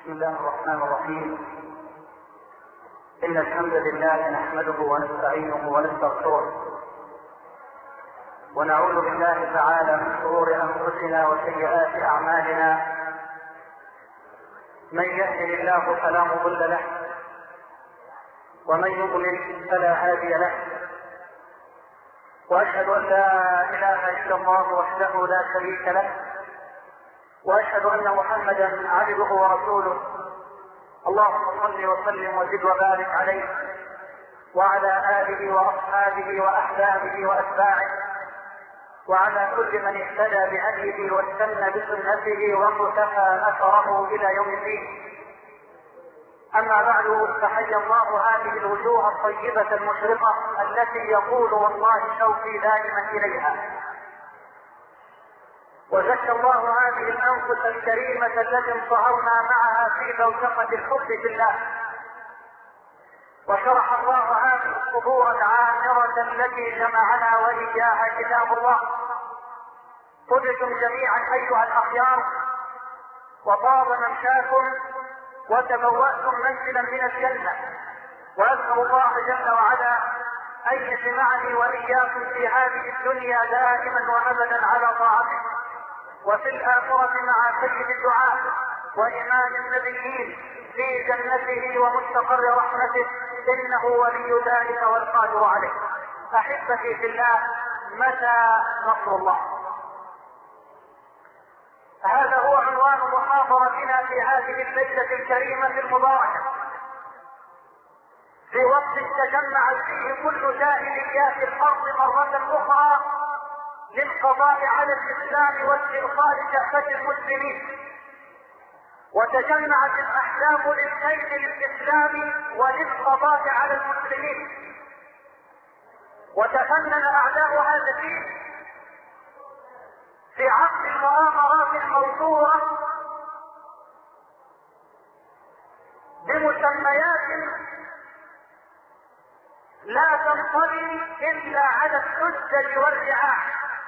بسم الله الرحمن الرحيم. إن الحمد لله نحمده ونستعينه ونستغفره ونعوذ بالله تعالى من شرور أنفسنا وسيئات أعمالنا. من يهده الله فلا مضل له ومن يضلل فلا هادي له، وأشهد أن لا إله إلا الله وحده لا شريك له، وأشهد أن محمدا عبده ورسوله. اللهم صل وسلم وزد وبارك عليه وعلى آله وأصحابه وأحبابه وأتباعه وعلى كل من اهتدى بهديه واستنى بسنته واقتفى أثره إلى يوم الدين. أما بعد، فحيا الله هذه الوجوه الطيبة المشرقة التي يقول والله شوقي دائما إليها، وزكى الله هذه الأنفس الكريمة التي انصهرنا معها في بوتقة الحب في الله، وشرح الله هذه الصدور العامرة التي جمعنا وإياها كتاب الله. طبتم جميعا أيها الأخيار وطاب ممشاكم وتبوأتم منزلا من الجنة، وأسأل الله جل وعلا أن يجمعني وإياكم في هذه الدنيا دائما وأبدا على طاعته، وفي الآخرة مع سيد الدعاء وإمام النبيين في جنته ومستقر رحمته، إنه ولي ذلك والقادر عليه. أحبتي في الله، متى نصر الله؟ هذا هو عنوان محاضرتنا في هذه الليلة الكريمة المباركة، في وقت تجمع فيه كل جاهليات الأرض مرة أخرى للقضاء على الإسلام واستئصال كافة المسلمين، وتجمعت الأحزاب للكيد للإسلام وللقضاء على المسلمين، وتفنن أعداء هذا الدين في عقد المؤامرات الموضوعة بمسميات لا تنطلي إلا على السجل والرعاع.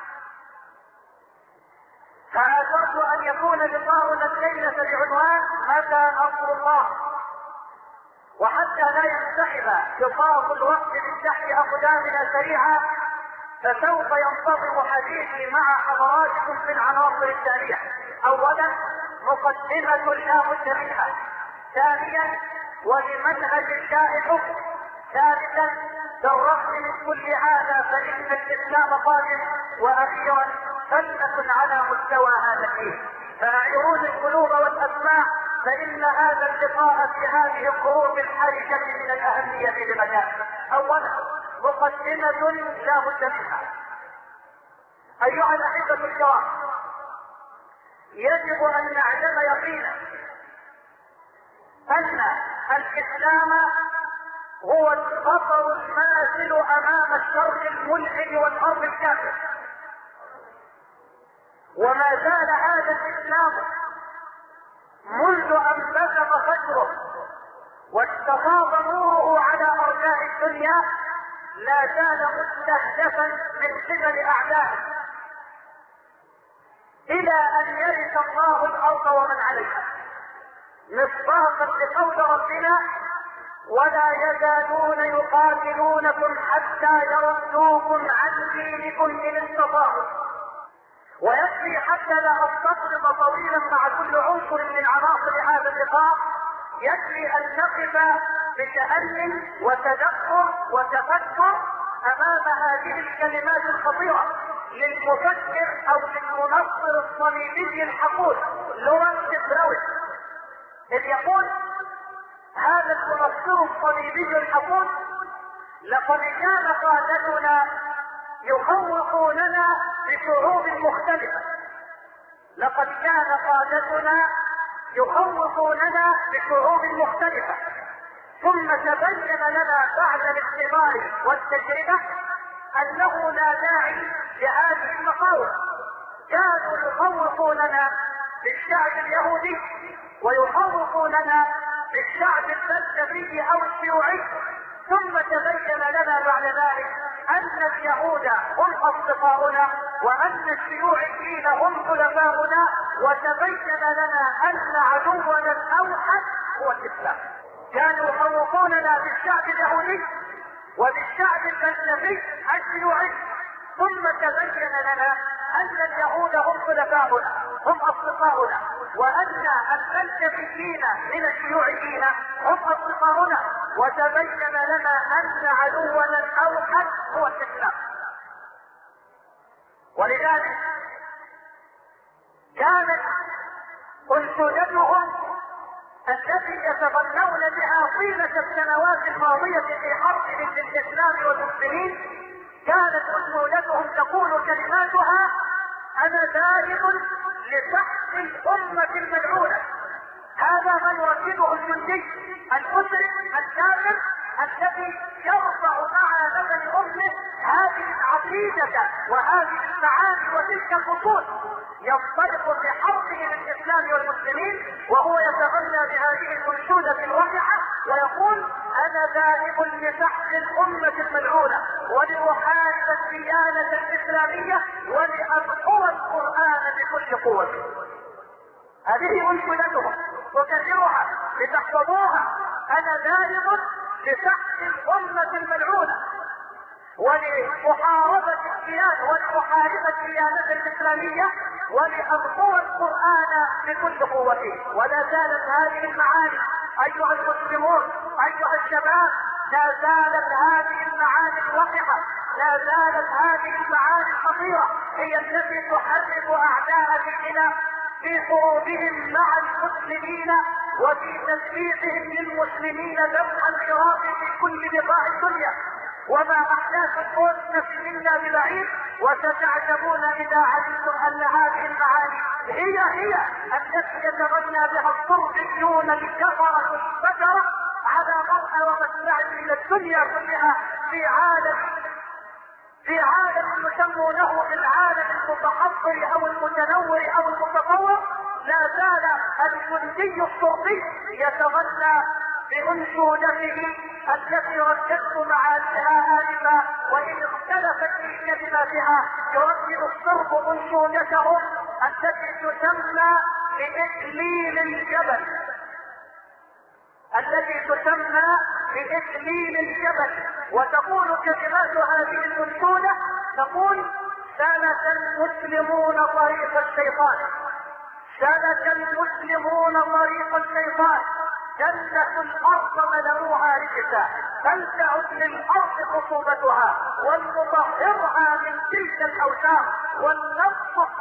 فآثرت أن يكون لقاؤنا الليلة بعنوان متى نصر الله، وحتى لا ينسحب شفاط الوقت من تحت أقدامنا سريعا، فسوف ينتظم حديثي مع حضراتكم في العناصر التالية. أولا، مقدمة لا بد منها. ثانيا، ولمنهج الله الحكم. ثالثا، بالرغم من كل هذا فإن الإسلام قادم. وأخيرا، فلنكن على مستوى هذا الدين، فأعيرون القلوب والأسماع، فإن هذا اللقاء في هذه الظروف الحرجة من الأهمية بمكان. أولا، مقدمة لا بد منها. أيها الأحبة الكرام، يجب أن نعلم يقينا أن الإسلام هو الخطر الماثل أمام الشر الملحد والحرب الكافر، وما زال هذا الإسلام منذ أن بزغ فجره واستفاض نوره على أرجاء الدنيا لا زال مستهدفا من قبل أعدائه إلى أن يرث الله الأرض ومن عليها، مصداقا لقول ربنا: ولا يزالون يقاتلونكم حتى يردوكم عن دينكم إن استطاعوا. ويكفي حتى لا أستطرد طويلا مع كل عنصر من عناصر هذا اللقاء، يكفي أن نقف بتأمل وتدبر وتفكر أمام هذه الكلمات الخطيرة للمفكر أو للمنصر الصليبي الحقود لورنس براون، إذ يقول هذا المنصر الصليبي الحقود: لقد كان قادتنا يخوفوننا بشعوب مختلفة. لقد كان قادتنا يخوفوننا بشعوب مختلفة، ثم تبين لنا بعد الاختبار والتجربة أنه لا داعي لهذه المخاوف. كانوا يخوفوننا بالشعب اليهودي ويخوفوننا بالشعب الفلسفي أو الشيوعي، ثم تبين لنا بعد ذلك ان اليهود هم اصدقاؤنا وان الشيوعيين هم خلفاؤنا، وتبين لنا ان عدونا الاوحد هو الاسلام. كانوا يخوفوننا بالشعب اليهودي وبالشعب الفلسفي الشيوعي، ثم تبين لنا ان اليهود هم خلفاؤنا هم اصدقاؤنا، وان الفلسفيين من الشيوعيين هم اصدقاؤنا، وتبين لنا ان عدونا الاوحد هو الاسلام. ولذلك كانت انشودتهم التي يتغنون بها طيلة السنوات الماضية في حربهم للإسلام والمسلمين، كانت انشودتهم تقول كلماتها: أنا ذاهب لسحق الأمة الملعونة. هذا ما يركبه الجندي المسلم الكافر الذي يرفع مع لبن امه هذه العقيدة وهذه المعاني وتلك الفصول، ينطلق في حربه للاسلام والمسلمين وهو يتغنى بهذه الانشودة الوقحة ويقول: انا ذاهب لسحق الامة الملعونة ولأحارب الديانة الاسلامية ولأدحر القرآن بكل قوة. هذه انشودتهم، وكثيرها لتحفظوها: انا ذاهب لسحق الامة الملعونة ولمحاربة الديانة الاسلامية ولأدحر القرآن بكل قوته. ولا زالت هذه المعاني ايها المسلمون ايها الشباب، لا زالت هذه المعاني الوقحة، لا زالت هذه المعاني الخطيرة هي التي تحرك اعداء ديننا في حروبهم مع المسلمين وفي تثبيتهم للمسلمين دفع الحراك في كل بقاع الدنيا. وما احداث القدس منا ببعيد، وستعجبون اذا علمتم ان هذه المعاني هي التي يتغنى بها الصربيون الكفرة الفجرة على مرأى ومسمع من الدنيا كلها في عالم يسمونه بالعالم المتحضر او المتنور او المتطور. لا زال الجندي الصربي يتغنى بانشودته التي رددت معانيها آنفا، وان اختلفت في كلماتها. يردد الصرب انشودتهم التي تسمى بإكليل الجبل، وتقول كلمات هذه الانشودة: تقول: سلك المسلمون طريق الشيطان، جنة الارض ملؤوها رجسا، فلتعد للارض خصوبتها ولنطهرها من تلك الاوساخ ولننصف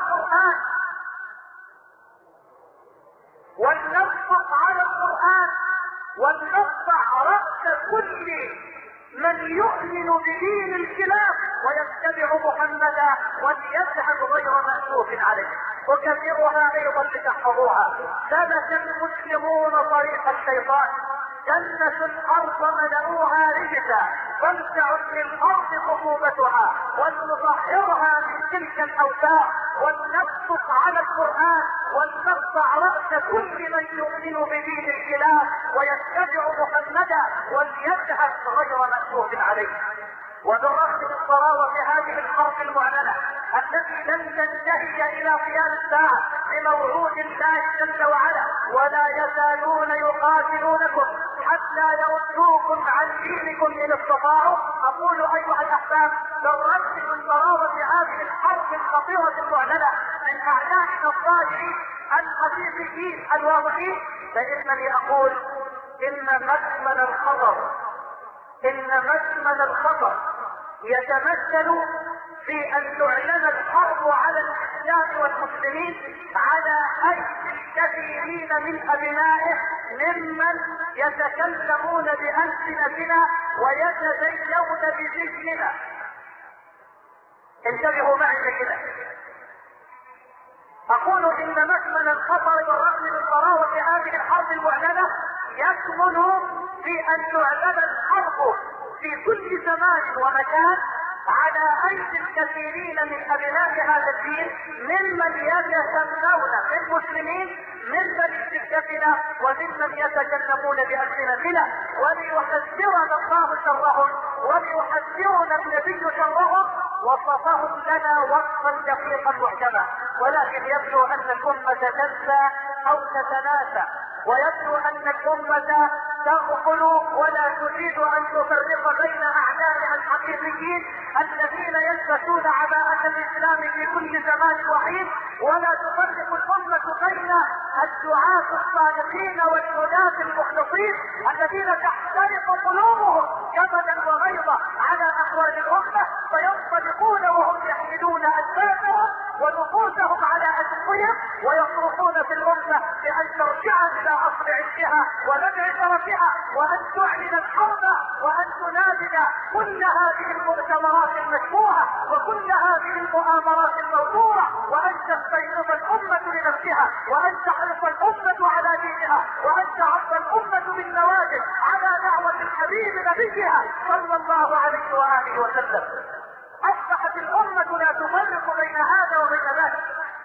على القرآن ولنقطع رأس كل من يؤمن بدين الكلاب ويتبع محمدا وليذهب غير مأسوف عليه. وكثيرها ايضا لتحفظوها: سلك المسلمون طريق الشيطان، جنة الارض ملؤوها رجسا، فلتعد للارض خصوبتها ولنطهرها من تلك الاوساخ ولنبسط على القرآن ولنقطع رأس كل من يؤمن بدين الكلاب ويتبع محمدا وليذهب غير مأسوف عليه. وبالرغم من ضراوة هذه الحرب المعلنة التي لن تنتهي الى قيام الساعة بموعود الله جل وعلا، ولا يزالون يقاتلونكم حتى يردوكم عن دينكم ان استطاعوا، اقول ايها الاحباب: بالرغم من ضراوة هذه الحرب الخطيرة المعلنة من اعدائنا الظاهرين الحقيقيين الواضحين، فانني اقول ان مكمن الخطر يتمثل في ان تعلن الحرب على الاسلام والمسلمين على ايدي الكثيرين من ابنائه ممن يتكلمون بألسنتنا ويتزيون بذهننا. انتبهوا معي كده. اقول ان مكمن الخطر بالرغم من ضراوة هذه الحرب المعلنة يكمن في ان تعلن الحرب في كل زمان ومكان على ايدي الكثيرين من ابناء هذا الدين ممن يتسمون بالمسلمين، ممن بألسنتنا وممن يتكلمون بألسنتنا، وليحذرنا الله شرهم وليحذرنا النبي شرهم، وصفهم لنا وصفا دقيقا محكما. ولكن يبدو ان الامة تنسى او تتناسى، ويبدو ان الامة تغفل ولا تريد ان تفرق بين اعدائها الحقيقيين الذين يلبسون عباءة الاسلام في كل زمان وحين، ولا تفرق الامة بين الدعاة الصادقين والهداة المخلصين الذين تحترق قلوبهم جبلا وغيظا على احوال الامة، فينطلقون وهم يحملون اجسادهم ونفوسهم على اجسادهم ويصرخون في الامة بان ترجع الى اصل عشها ونبع شرفها، وان تعلن الحرب، وان تنادي كل هذه المؤتمرات المشبوهة وكل هذه المؤامرات الموضوعة، وان تستيقظ الامة لنفسها، وان تحرص الامة على دينها، وان تعض الامة بالنواجذ على دعوة الحبيب نبيها صلى الله عليه واله وسلم. اصبحت الامة لا تفرق بين هذا وبين ذاك،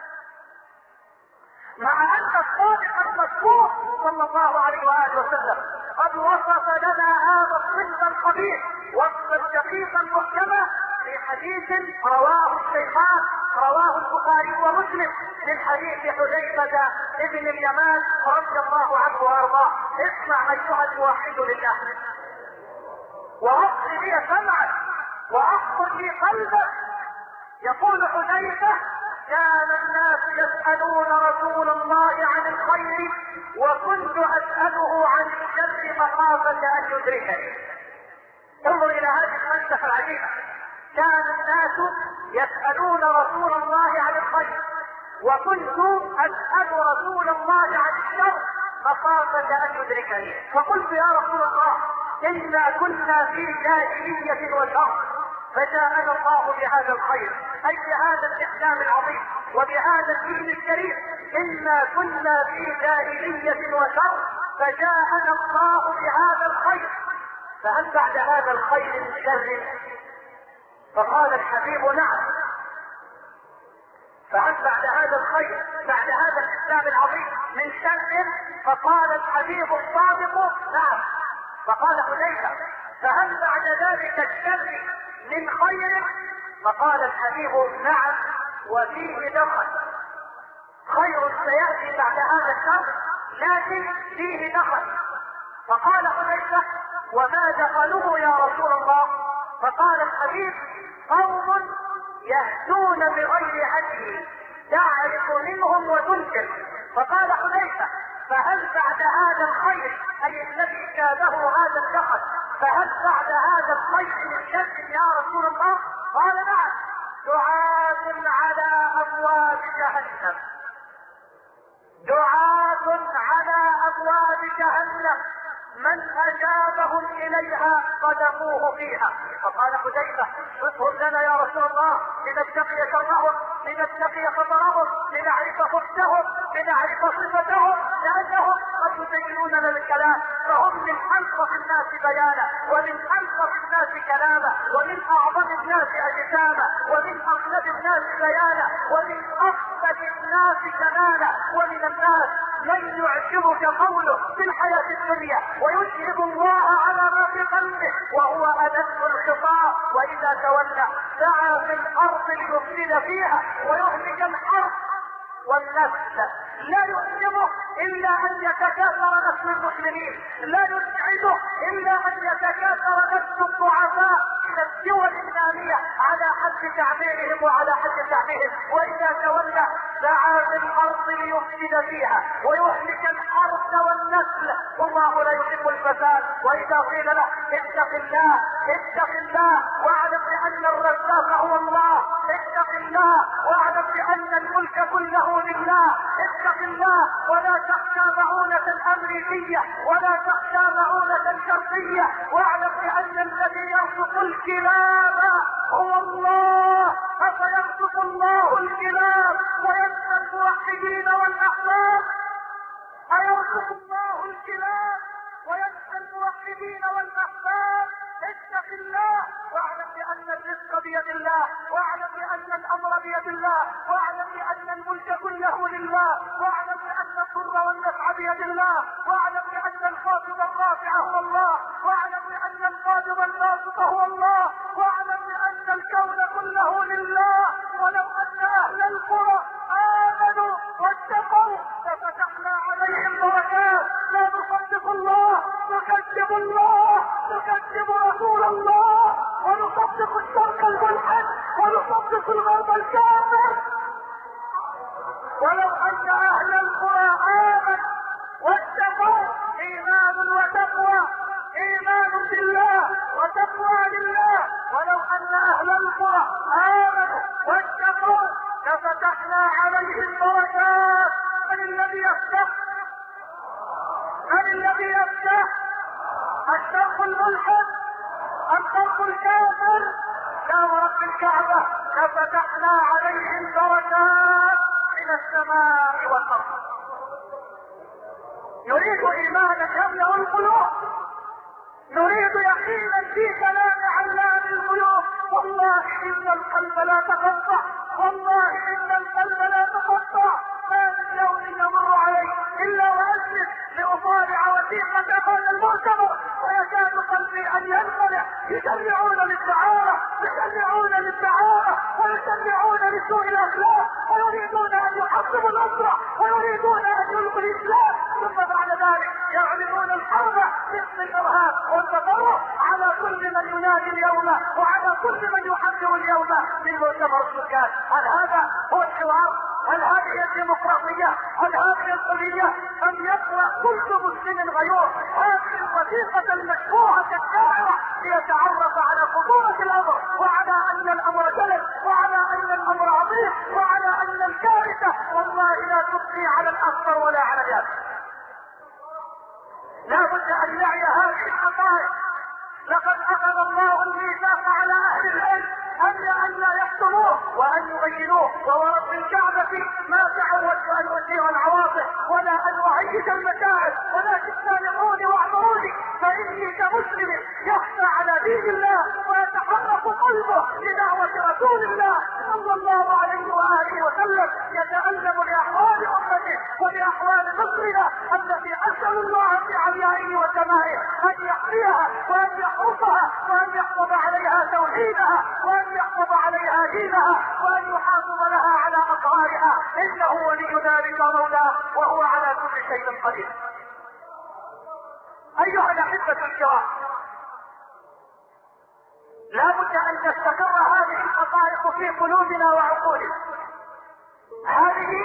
مع ان الصادق المذكور صلى الله عليه واله وسلم قد وصف لنا هذا الصدق الخبيث وصفا دقيقا محكما في حديث رواه الشيخان، رواه البخاري ومسلم من حديث حذيفة ابن اليمان رضي الله عنه وارضاه. اسمع ايها الموحد لله، واغفر لي سمعك واغفر لي قلبك. يقول حذيفة: كان الناس يسألون رسول الله عن الخير وكنت أسأله عن الشر مخافة أن يدركني. انظر إلى هذه الفلسفة العجيبة. كان الناس يسألون رسول الله عن الخير وكنت أسأل رسول الله عن الشر مخافة أن يدركني. فقلت: يا رسول الله، إنا كنا في جاهلية وشر، فجاءنا الله بهذا الخير، اي بهذا الاسلام العظيم وبهذا الدين الكريم. انا كنا في جاهلية وشر فجاءنا الله بهذا الخير، فهل بعد هذا الخير من شر؟ فقال الحبيب: نعم. فهل بعد هذا الخير، بعد هذا الاسلام العظيم، من شر؟ فقال الحبيب الصادق: نعم. فقال حذيفة: فهل بعد ذلك الشر من خير؟ فقال الحبيب: نعم، وفيه دخل. خير سيأتي بعد هذا الشر لكن فيه دخل. فقال حذيفة: وما دخله يا رسول الله؟ فقال الحبيب: قوم يهدون بغير هدي تعرف منهم وتنكر. فقال حذيفة: فهل بعد هذا الخير، اي الذي كاده هذا الدخل، فهل بعد هذا الخير من شر يا رسول الله؟ قال: نعم، دعاة على ابواب جهنم، دعاة على ابواب جهنم، من اجابهم اليها قدموه فيها. فقال حذيفة: اذكر لنا يا رسول الله لنتقي شرهم، لنتقي خطرهم، لنعرف خبثهم، لنعرف صفتهم، لانهم قد يزينون لنا الكلام، فهم من الطف الناس بيانا، ومن الطف الناس كلاما، ومن اعظم الناس اجساما، ومن اغلب الناس بيانا، ومن افضل الناس كمالا. ومن الناس من يعجبك قوله في الحياة الدنيا ويشهد الله على ما في قلبه وهو أدق الخطاب، وإذا تولى سعى في الأرض ليفسد فيها ويهلك الحرث والنسل. لا يؤلمه إلا أن يتكاثر نسل المسلمين، لا يسعده إلا أن يتكاثر نسل الضعفاء إلى الدول النامية على حد تعبيرهم وعلى حد تعبيرهم. وإذا تولى سعى في الأرض ليفسد فيها ويهلك الحرث والنسل، والله لا يحب الفساد. وإذا قيل له: اتق الله، اتق الله واعلم بأن الرزاق هو الله، اتق الله واعلم بأن الملك كله لله، اتق الله ولا تخشى معونة أمريكية ولا تخشى معونة شرقية، واعلم بأن الذي يرزق الكلاب هو الله. أفيرزق الله الكلاب وينسى الموحدين والأحباب؟ أيرزق الله الكلاب وينسى الموحدين والأحباب؟ اتق الله واعلم بأن الرزق بيد الله، واعلم بأن الأمر بيد الله، واعلم بأن الملك كله لله، واعلم بأن ان الضر والنفع بيد الله، واعلم بان الخافض الرافع هو الله، واعلم بان القابض الباسط هو الله، واعلم بان الكون كله لله. ولو ان اهل القرى امنوا واتقوا لفتحنا عليهم بركات. لا نصدق الله، نكذب الله، نكذب رسول الله، ونصدق الشرق الملحد، ونصدق الغرب الكافر. ولو ان اهل القرى امنوا واتقوا، ايمان وتقوى، ايمان بالله وتقوى لله. ولو ان اهل القرى امنوا واتقوا لفتحنا عليهم بركات. من الذي يفتح؟ من الذي يفتح؟ الشرق الملحد، الغرب الكافر. لا ورب الكعبة لفتحنا عليهم بركات من السماء والارض. نريد ايمانا يملأ القلوب، نريد يقينا في كلام علام الغيوب. والله ان القلب لا تقطع، والله ان القلب لا تقطع. ما من يوم يمر علي الا واسلم لاطالع وثيقة هذا المؤتمر ويكاد قلبي ان ينخلع. يشرعون للدعارة، يشرعون للدعارة، ويشرعون لسوء الاخلاق، ويريدون ان يحطموا الاسرة، ويريدون ان يلقوا الاسلام. ثم بعد ذلك يعلنون الحرب ضد الارهاب والتطرف على كل من ينادي اليوم وعلى كل من يحذر اليوم من مؤتمر السكان. هل هذا هو الحوار؟ هل هذه الديمقراطية؟ هل هذه الحرية؟ أم يقرأ كل مسلم غيور هذه الوثيقة المشروعة الدائرة ليتعرف على خطورة الأمر، وعلى أن الأمر جلل، وعلى أن الأمر عظيم، وعلى أن الكارثة والله لا تبقي على الأصغر ولا على اليابس. لا بد أن نعي هذه الحقائق. لقد أخذ الله الميثاق على أهل العلم أن لا يحكموه وأن يبينوه. وورب الكعبة ما تعودت أن أثير العواطف ولا أن أهيج المشاعر، ولكن سامحوني واعذروني فإني كمسلم يخشى على دين الله ويتحرك قلبه لدعوة رسول الله صلى الله عليه وآله وسلم، يتألم لأحوال أمته ولأحوال مصرنا التي أسأل الله في عليائه وسمائه أن يحميها وأن يحرسها وأن يحفظ عليها توحيدها وأن يحفظ عليها دينها وأن يحافظ لها على أسرارها، إنه ولي ذلك مولاه وهو على كل شيء قدير. أيها الأحبة الكرام، لا بد أن تستقر هذه الحقائق في قلوبنا وعقولنا. هذه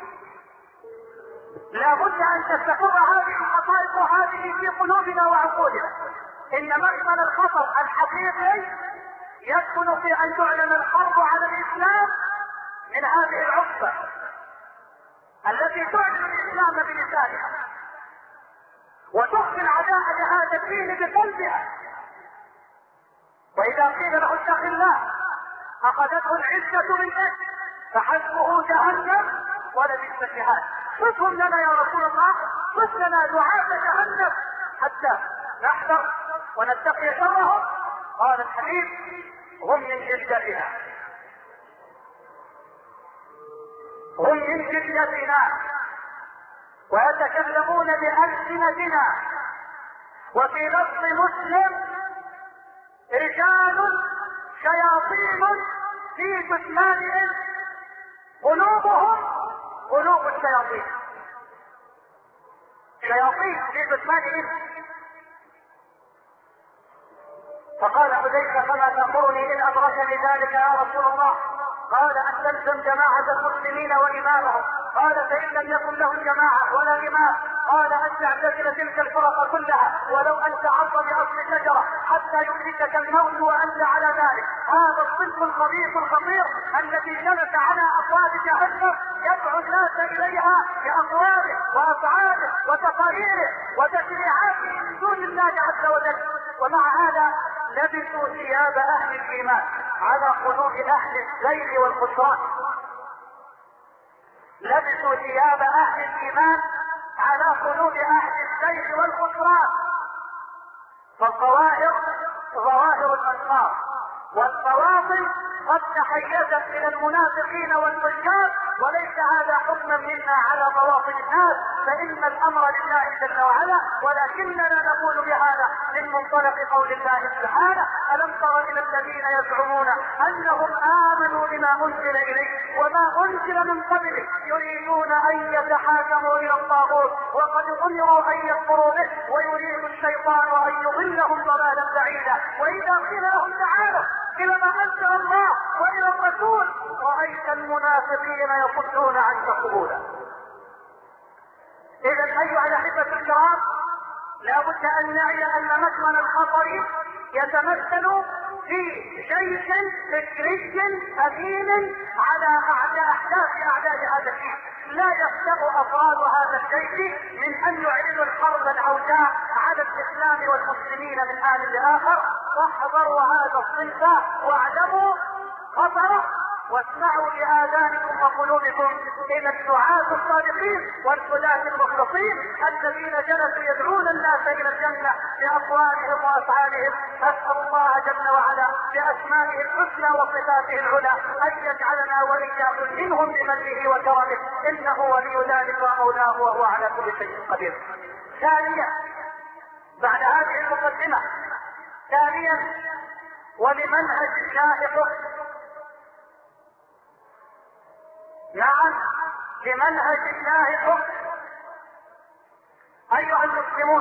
لا بد أن تستقر هذه الحقائق هذه في قلوبنا وعقولنا. إن مكمن الخطر الحقيقي يدخل في أن تعلن الحرب على الإسلام من هذه العقبة التي تعلن الإسلام بلسانها وتخفي العداء لهذا الدين بقلبها. وإذا قيل له اتق الله أخذته العزة بالإثم فحسبه جهنم ولبئس المهاد. صفهم لنا يا رسول الله، صف لنا دعاة جهنم حتى نحذر ونتقي شرهم. قال الحبيب هم من جلدتنا، هم من جلدتنا ويتكلمون بألسنتنا. وفي لفظ مسلم رجال شياطين في جثمانهم قلوبهم قلوب الشياطين. شياطين في جثمانهم. فقال حذيفة فما تأمرني إن أدركني ذلك يا رسول الله؟ قال أن تلزم جماعة المسلمين وإمامهم. قال فإن لم يكن لهم جماعة ولا إمام قال أن تعتزل تلك الفرق كلها ولو أن تعض بأصل الشجرة حتى يدركك الموت وأنت على ذلك. هذا الصنف الخبيث الخطير الذي جلس على أبواب جهنم يدعو الناس إليها بأقواله وأفعاله وتقاريره وتشريعاته من دون الله عز وجل. ومع هذا لبسوا ثياب أهل الإيمان على قلوب أهل الزيغ والخسران. لبسوا ثياب أهل الإيمان على قلوب أهل الزيغ والخسران. فالظواهر ظواهر الأنصار والبواطن قد تحيزت من المنافقين والفجار وليس هذا حكما منا على مواطن الناس، فإن الأمر لله جل وعلا، ولكننا نقول بهذا من منطلق قول الله سبحانه: ألم تر إلى الذين يزعمون أنهم آمنوا بما أنزل إليك وما أنزل من قبلك يريدون أن يتحاكموا إلى الطاغوت وقد أمروا أن يكفروا به ويريد الشيطان أن يضلهم ضلالا بعيدا. وإذا قيل لهم تعالوا إلى ما أنزل الله وإلى الرسول رأيت المنافقين يصدون عنك صدودا. إذا أيها الأحبة الكرام، لا بد أن نعي أن مكمن الخطر يتمثل في جيش فكري أمين على أحداث أعداد هذا الدين. لا يفتأ أفراد هذا الجيش من أن يعلنوا الحرب العوجاء على الإسلام والمسلمين من آن لآخر. واحذروا هذا الصنف واعلموا خطره، واسمعوا بآذانكم وقلوبكم إلى الدعاة الصادقين والحداة المخلصين الذين جلسوا يدعون الناس إلى الجنة بأقوالهم وأفعالهم. أسأل الله جل وعلا بأسمائه الحسنى وصفاته العلى أن يجعلنا وإياكم منهم بمنه وكرمه، إنه ولي ذلك ومولاه وهو على كل شيء قدير. ثانيا، بعد هذه المقدمة، ثانيا ولمنهج الله حكم. نعم، لمنهج الله حكم. أيها المسلمون،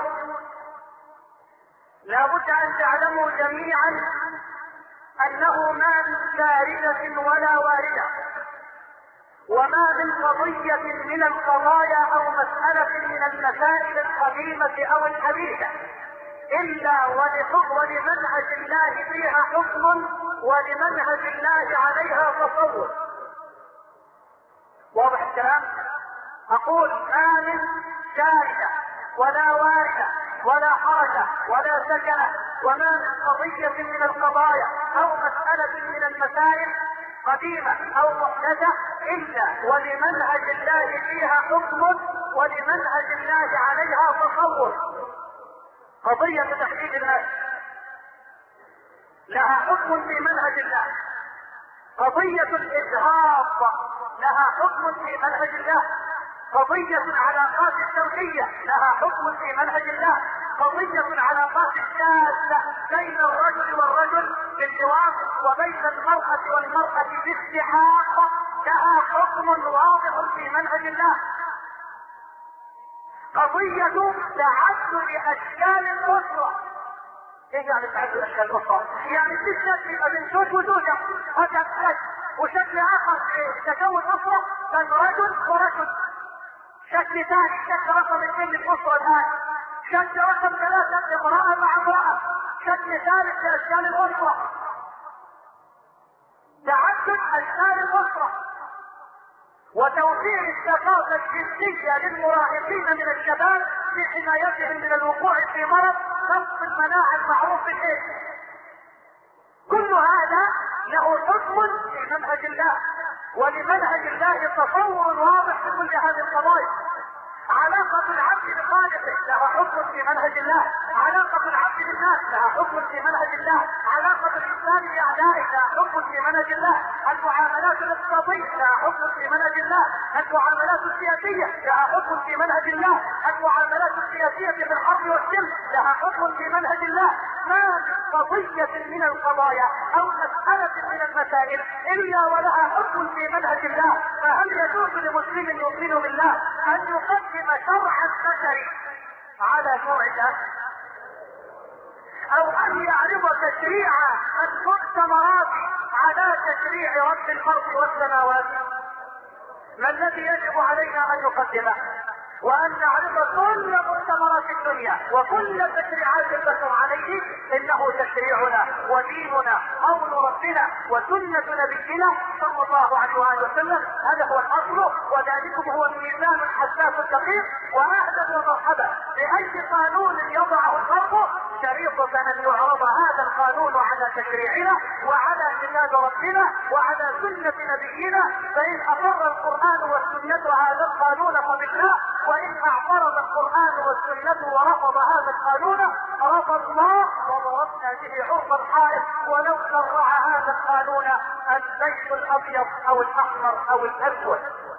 لا بد أن تعلموا جميعا أنه ما من باردة ولا واردة وما من قضية من القضايا أو مسألة من المسائل القديمة أو الحديثة إلا ولمنهج الله فيها حكم ولمنهج الله عليها تصور. واضح الكلام؟ أقول ما من شاهدة ولا واردة ولا حركة ولا سكنة وما من قضية من القضايا أو مسألة من المسائل قديمة أو محدثة إلا ولمنهج الله فيها حكم ولمنهج الله عليها تصور. قضية تحديد الناس لها حكم في منهج الله، قضية الإجهاض لها حكم في منهج الله، قضية العلاقات الزوجية لها حكم في منهج الله، قضية العلاقات الشاذة بين الرجل والرجل بالجواز وبين المرأة والمرأة بالاستحاق لها حكم واضح في منهج الله. قضية تعدد أشكال الأسرة. ايه يعني تعدد أشكال الأسرة؟ يعني في شكل يبقى بين زوج وزوجة وشكل، وشكل آخر في تكون أسرة بين رجل ورجل، شكل ثاني شكل رقم 2 للأسرة الآن، شكل رقم 3 امرأة مع امرأة، شكل ثالث لأشكال الأسرة. تعدد أشكال الأسرة وتوفير الثقافة الجنسية للمراهقين من الشباب في حمايتهم من الوقوع في مرض خلق المناعة المعروف بالإيه. كل هذا له حكم في منهج الله، ولمنهج الله تصور واضح في كل هذه القضايا. علاقة العبد بخالقه لها حكم في منهج الله، علاقة العبد بالناس لها حكم في منهج الله، علاقة الإنسان بأعدائه لها حكم في منهج الله، المعاملات الاقتصادية لها حكم في منهج الله، المعاملات السياسية لها حكم في منهج الله، المعاملات السياسية في الحرب والسلم لها حكم في منهج الله. ما من قضية من القضايا أو مسألة من المسائل إلا ولها حكم في منهج الله. فهل يجوز لمسلم يؤمن بالله أن يقدم شرعا بشري على شرع الله، او ان يعرض تشريع المؤتمرات على تشريع رب الارض والسماوات؟ ما الذي يجب علينا ان نقدمه؟ وان نعرض كل مؤتمرات الدنيا وكل تشريعات البشر عليه انه تشريعنا وديننا قول ربنا وسنة نبينا صلى الله عليه وآله وسلم. هذا هو الاصل، وذلكم هو الميزان الحساس الدقيق. واهلا ومرحبا باي قانون يضعه الغرب شريطة ان يعرض هذا القانون على تشريعنا وعلى كتاب ربنا وعلى سنة نبينا. فان اقر القرآن والسنة هذا القانون فبالله، وإن اعترض القرآن والسنة ورفض هذا القانون رفضنا وضربنا به عرض الحائط ولو شرع هذا القانون الزيت الأبيض أو الأحمر أو الأسود.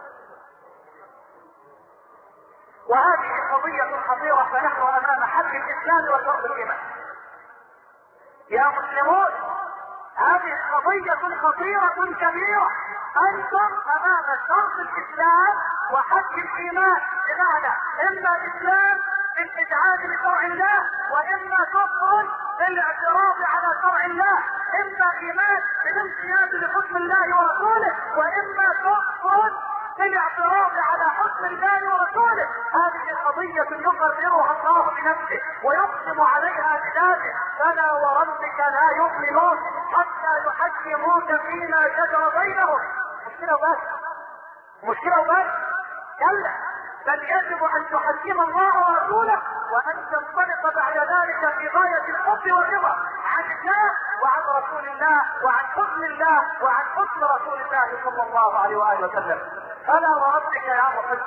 وهذه قضية خطيرة، فنحن امام حد الاسلام وشرط الايمان. يا مسلمون، هذه قضية خطيرة كبيرة، انتم امام شرط الاسلام وحد الايمان، بمعنى اما الاسلام بالإذعان لشرع الله، واما كفر بالاعتراض على شرع الله، اما ايمان بالانقياد لحكم الله ورسوله، واما كفر بالاعتراض على حكم الله ورسوله. هذه قضية يقررها الله بنفسه ويقسم عليها بذاته: فلا وربك لا يؤمنون حتى يحكموك فيما شجر بينهم. مشكلة وبس كلا، بل يجب ان تحكم الله ورسوله وان تنطلق بعد ذلك في غاية الحب والرضا عن الله وعن رسول الله وعن حكم الله وعن حكم رسول الله صلى الله عليه وآله وسلم. فلا وربك يا محب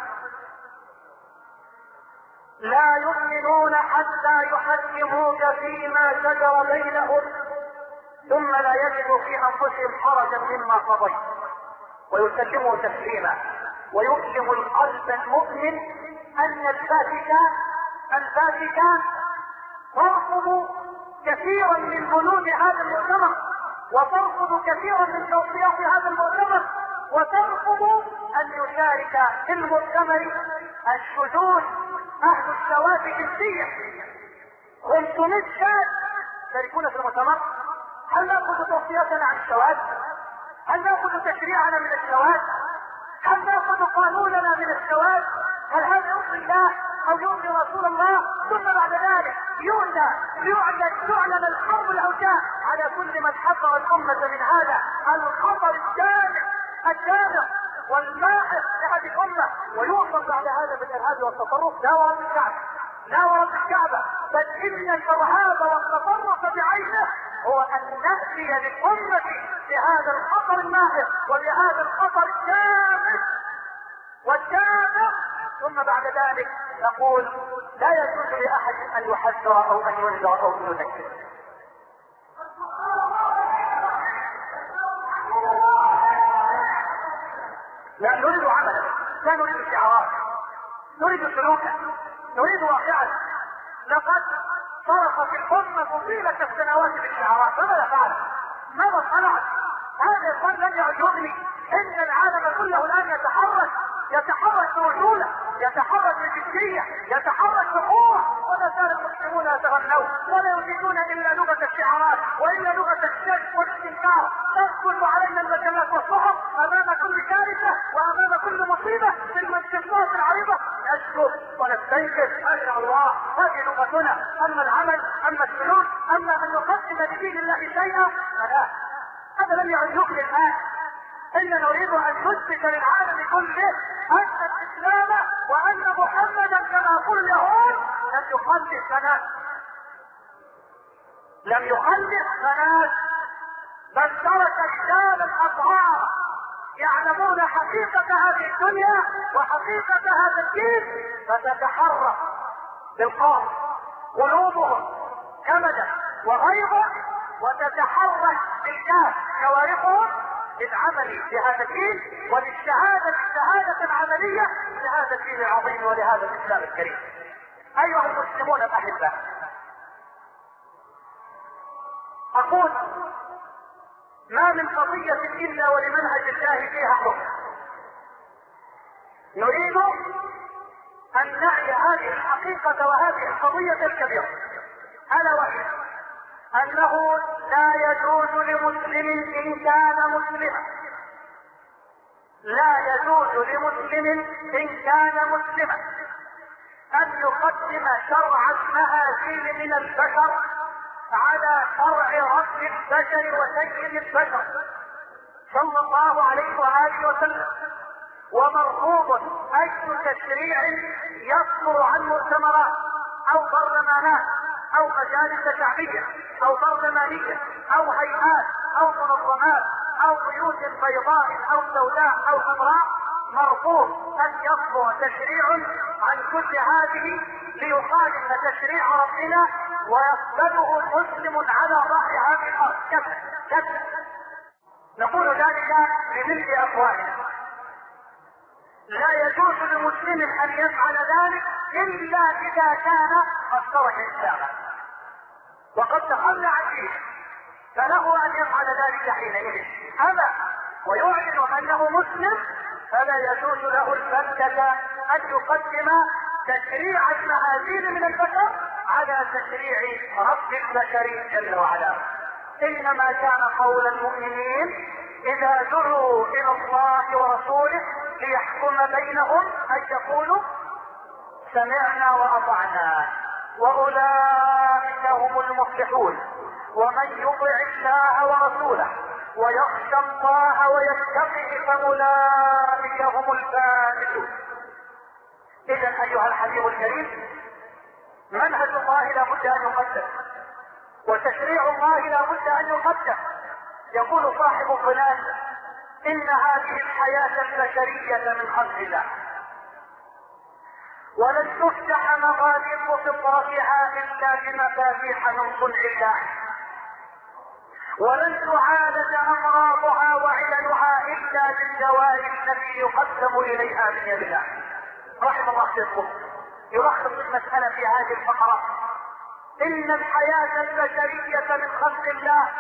لا يؤمنون حتى يحكموك فيما شجر بينهم ثم لا يجدوا في انفسهم حرجا مما قضيت ويسلموا تسليما. ويؤلم القلب المؤمن ان الفاتكان ترفض كثيرا من بنود هذا المؤتمر، وترفض كثيرا من توصيات هذا المؤتمر، وترفض ان يشارك في المؤتمر الشذوذ اهل الشواذ الجنسيه. 500 شاذ يشاركون في المؤتمر. هل ناخذ توصياتنا عن الشواذ؟ هل ناخذ تشريعنا من الشواذ؟ هل ناخذ قانوننا من الشواذ؟ هل هذا يرضي الله او يرضي رسول الله؟ ثم بعد ذلك يعلن الحرب العوجاء على كل من حذر الامه من هذا الخطر الجامع والماحق لهذه الامه، ويوصف بعد هذا بالارهاب والتطرف. لا ورب الكعبه، لا ورب الكعبه، بل ان الارهاب والتطرف بعينه هو ان ناتي للامه بهذا الخطر الماحق وبهذا الخطر الجامع والجامع، ثم بعد ذلك نقول لا يجوز لاحد ان يحذر او ان ينذر او يذكر. لا نريد عملا، لا نريد شعارات، نريد سلوكا، نريد واقعا. لقد صرفت الامه طيله السنوات بالشعارات، فماذا فعلت؟ ماذا صنعت؟ هذا الفن لن يعجبني. ان العالم كله الان يتحرك برجوله، يتحرك بجديه، يتحرك بقوه، ولا زال المسلمون يتغنون ولا يريدون الا لغه الشعارات والا لغه الشك والاستنكار. تدخل علينا المجلات والصحف امام كل كارثه وامام كل مصيبه في المنشطات العريضه نسكت ونستنكر. ما شاء الله، هذه لغتنا. اما العمل، اما السلوك، اما ان نقدم لدين الله شيئا فلا، هذا لم يعجبني الان. إن نريد أن نثبت للعالم كله أن الإسلام وأن محمدا كما يقول اليهود لم يخلف بنات، بل ترك رجالا أطهارا يعلمون حقيقة هذه الدنيا وحقيقة هذا الدين، فتتحرك بالقاف قلوبهم كمدا وغيظا، وتتحرك بالكاف جوارحهم للعمل بهذا الدين وللشهادة شهادة عملية لهذا الدين العظيم ولهذا الإسلام الكريم. أيها المسلمون الأحباء، أقول ما من قضية إلا ولمنهج الله فيها حكم. نريد أن نعي هذه الحقيقة وهذه القضية الكبيرة، ألا وهي أنه لا يجوز لمسلم إن كان مسلما، لا يجوز لمسلم إن كان مسلما أن يقدم شرع المهازيل من البشر على شرع رب البشر وسيد البشر صلى الله عليه وآله وسلم. ومرغوب أي تشريع يصدر عن مؤتمرات أو برلمانات أو مجالس شعبية أو برلمانية أو هيئات أو منظمات أو بيوت بيضاء أو سوداء أو حمراء، مرغوب أن يصدر تشريع عن كل هذه ليخالف تشريع ربنا ويقبله مسلم على ظهر هذه الأرض. كيف نقول ذلك بمثل أقوالنا؟ لا يجوز لمسلم ان يفعل ذلك الا اذا كان قد ترك الاسلام وقد تخلى عن دينه، فله ان يفعل ذلك حينئذ. اما ويعلن انه مسلم فلا يجوز له البتة ان يقدم تشريع المهازيل من البشر على تشريع رب البشر جل وعلا. انما كان قول المؤمنين اذا دعوا الى الله ورسوله ليحكم بينهم ان يقولوا سمعنا واطعنا واولئك هم المفلحون. ومن يطع الله ورسوله ويخشى الله ويتقه فاولئك هم الفائزون. اذا ايها الحبيب الكريم، منهج الله لا بد ان يقدم، وتشريع الله لا بد ان يقدم. يقول صاحب الظلال ان هذه الحياة البشرية من خلق الله، ولن تفتح مغاليق فطرتها الا بمفاتيح من صنع الله، ولن تعالج امراضها وعللها الا بالدواء الذي يقدم اليها من يد الله. رحم الله شيخكم يلخص المسألة في هذه الفقرة: ان الحياة البشرية من خلق الله،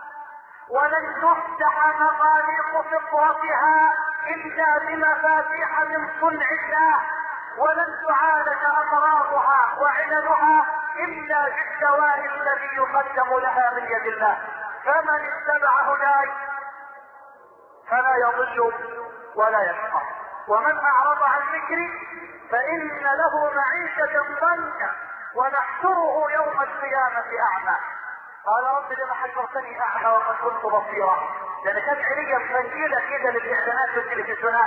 ولن تفتح مغاليق فطرتها الا بمفاتيح من صنع الله، ولن تعالج امراضها وعللها الا بالدواء الذي يقدم لها من يد الله. فمن اتبع هداي فلا يضل ولا يشقى، ومن اعرض عن ذكري فان له معيشة ضنكا ونحشره يوم القيامة اعمى. قال رب لما حشرتني اعمى وقد كنت بصيرا. لان كانت عينيا مسجلة كده للاعلانات والتلفزيونات.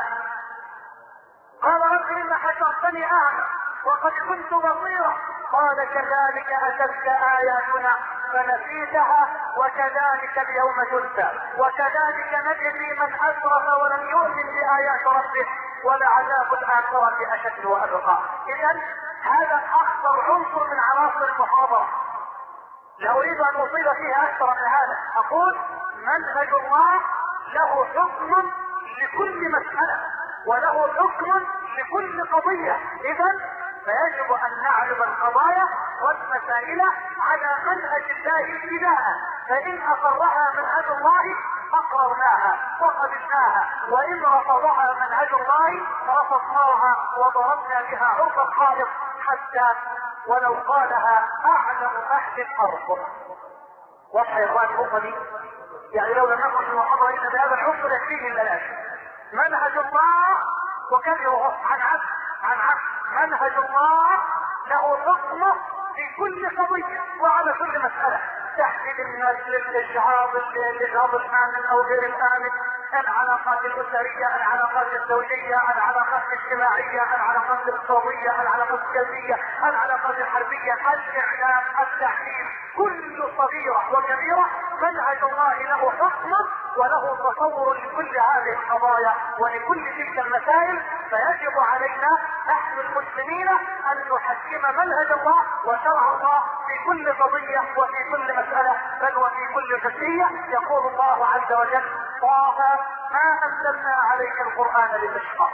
قال رب لما حشرتني اعمى وقد كنت بصيرا. قال كذلك اتتك اياتنا فنسيتها وكذلك اليوم تنسى وكذلك نجزي من اسرف ولم يؤمن بايات ربه ولعذاب الاخرة اشد وابقى. اذا هذا اخطر عنصر من عناصر المحاضرة، لا اريد ان اطيل فيها اكثر من هذا. اقول منهج الله له حكم لكل مسألة وله حكم لكل قضية. اذا فيجب ان نعرض القضايا والمسائل على منهج الله ابتداء، فان اقرها منهج الله اقررناها وقبلناها، وان رفضها منهج الله رفضناها وضربنا بها عرض الحائط حتى ولو قالها اعلم اهل الارض. واضحه يا اخوان النقطه دي؟ يعني لو لم نكن في المحاضره الا بهذا العنصر يكفيه البلاش. منهج الله وكرره عن عبد منهج الله له حكمه في كل قضية وعلى كل مسألة. تحديد الناس للإجهاض الآمن أو غير الآمن، العلاقات الأسرية، العلاقات الزوجية، العلاقات الاجتماعية، العلاقات الاقتصادية، العلاقات السياسية، العلاقات الحربية، الإعلام، التعليم، كل صغيرة وكبيرة منهج الله له حكمه وله تصور لكل هذه القضايا ولكل تلك المسائل. فيجب علينا نحن المسلمين ان نحكم منهج الله وشرع الله في كل قضية وفي كل مسألة بل وفي كل جزئية. يقول الله عز وجل: طه ما انزلنا عليك القرآن لتشقى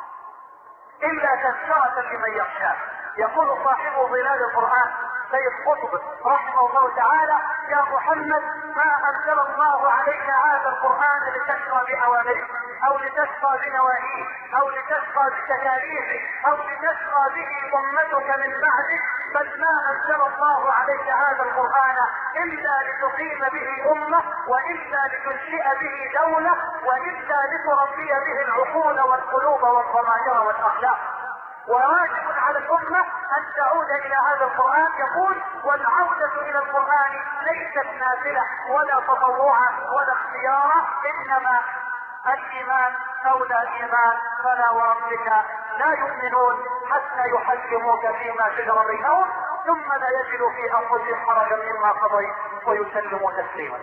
الا تذكرة لمن يخشى. يقول صاحب ظلال القرآن سيد قطب رحمه الله تعالى: يا محمد ما انزل الله عليك هذا القرآن لتشقى باوامره او لتشقى بنواهيه او لتشقى بتكاليفه او لتشقى به امتك من بعدك، بل ما انزل الله عليك هذا القرآن الا لتقيم به امة، والا لتنشئ به دولة، والا لتربي به العقول والقلوب والضمائر والاخلاق. وواجب على الأمة أن تعود إلى هذا القرآن. يقول: والعودة إلى القرآن ليست نافلة ولا تطوعا ولا اختيارا، إنما الإيمان أولى الإيمان. فلا وربك لا يؤمنون حتى يحكموك فيما شجر بينهم ثم لا يجدوا في أنفسهم حرجا مما قضيت ويسلموا تسليما.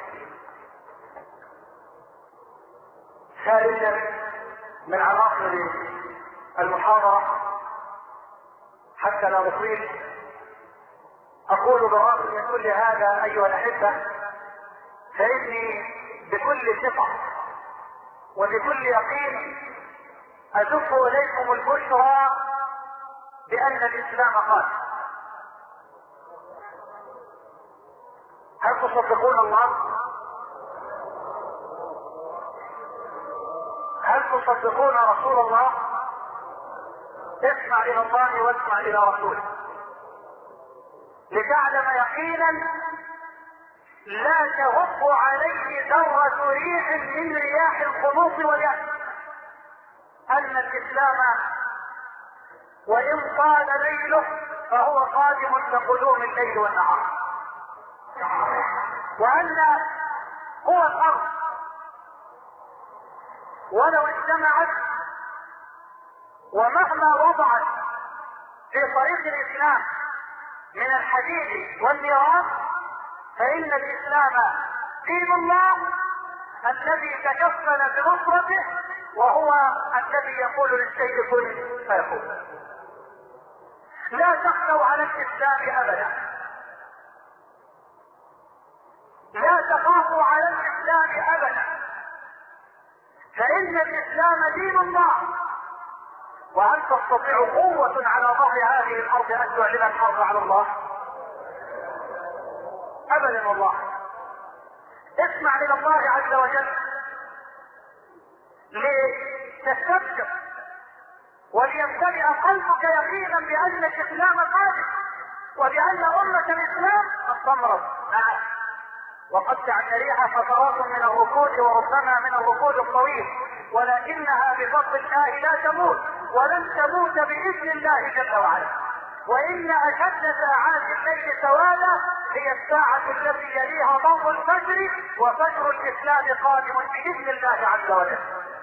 ثالثا من عناصر المحاضرة حتى لا نطيل، اقول برغم من كل هذا ايها الاحبة فاني بكل ثقة وبكل يقين أزف إليكم البشرى بأن الإسلام قادم. هل تصدقون الله؟ هل تصدقون رسول الله؟ اسمع إلى الله واسمع إلى رسوله لتعلم يقينا لا تهب عليه ذرة ريح من رياح الخلوص واليأس أن الإسلام وإن طال ليله فهو قادم كقدوم الليل والنهار، وأن هو الأرض ولو اجتمعت ومهما وضعت في طريق الإسلام من الحديد والنيران فإن الإسلام دين الله الذي تكفل بنصرته، وهو الذي يقول للشيء كن فيكون. لا تخلوا على الإسلام أبدا، لا تخافوا على الإسلام أبدا، فإن الإسلام دين الله. وهل تستطيع قوة على ظهر هذه الأرض أن تعلن الحرب على الله؟ أبدا والله. اسمع إلى الله عز وجل لتستبشر وليمتلئ قلبك يقينا بأن الإسلام قادم وبأن أمة الإسلام استمرت معه وقد تعتريها فترات من الركود وربما من الركود الطويل، ولكنها بفضل الله لا تموت ولن تموت بإذن الله جل وعلا. وإن أشد ساعات الليل سوادا هي الساعة التي يليها ضوء الفجر، وفجر الإسلام قادم بإذن الله عز وجل.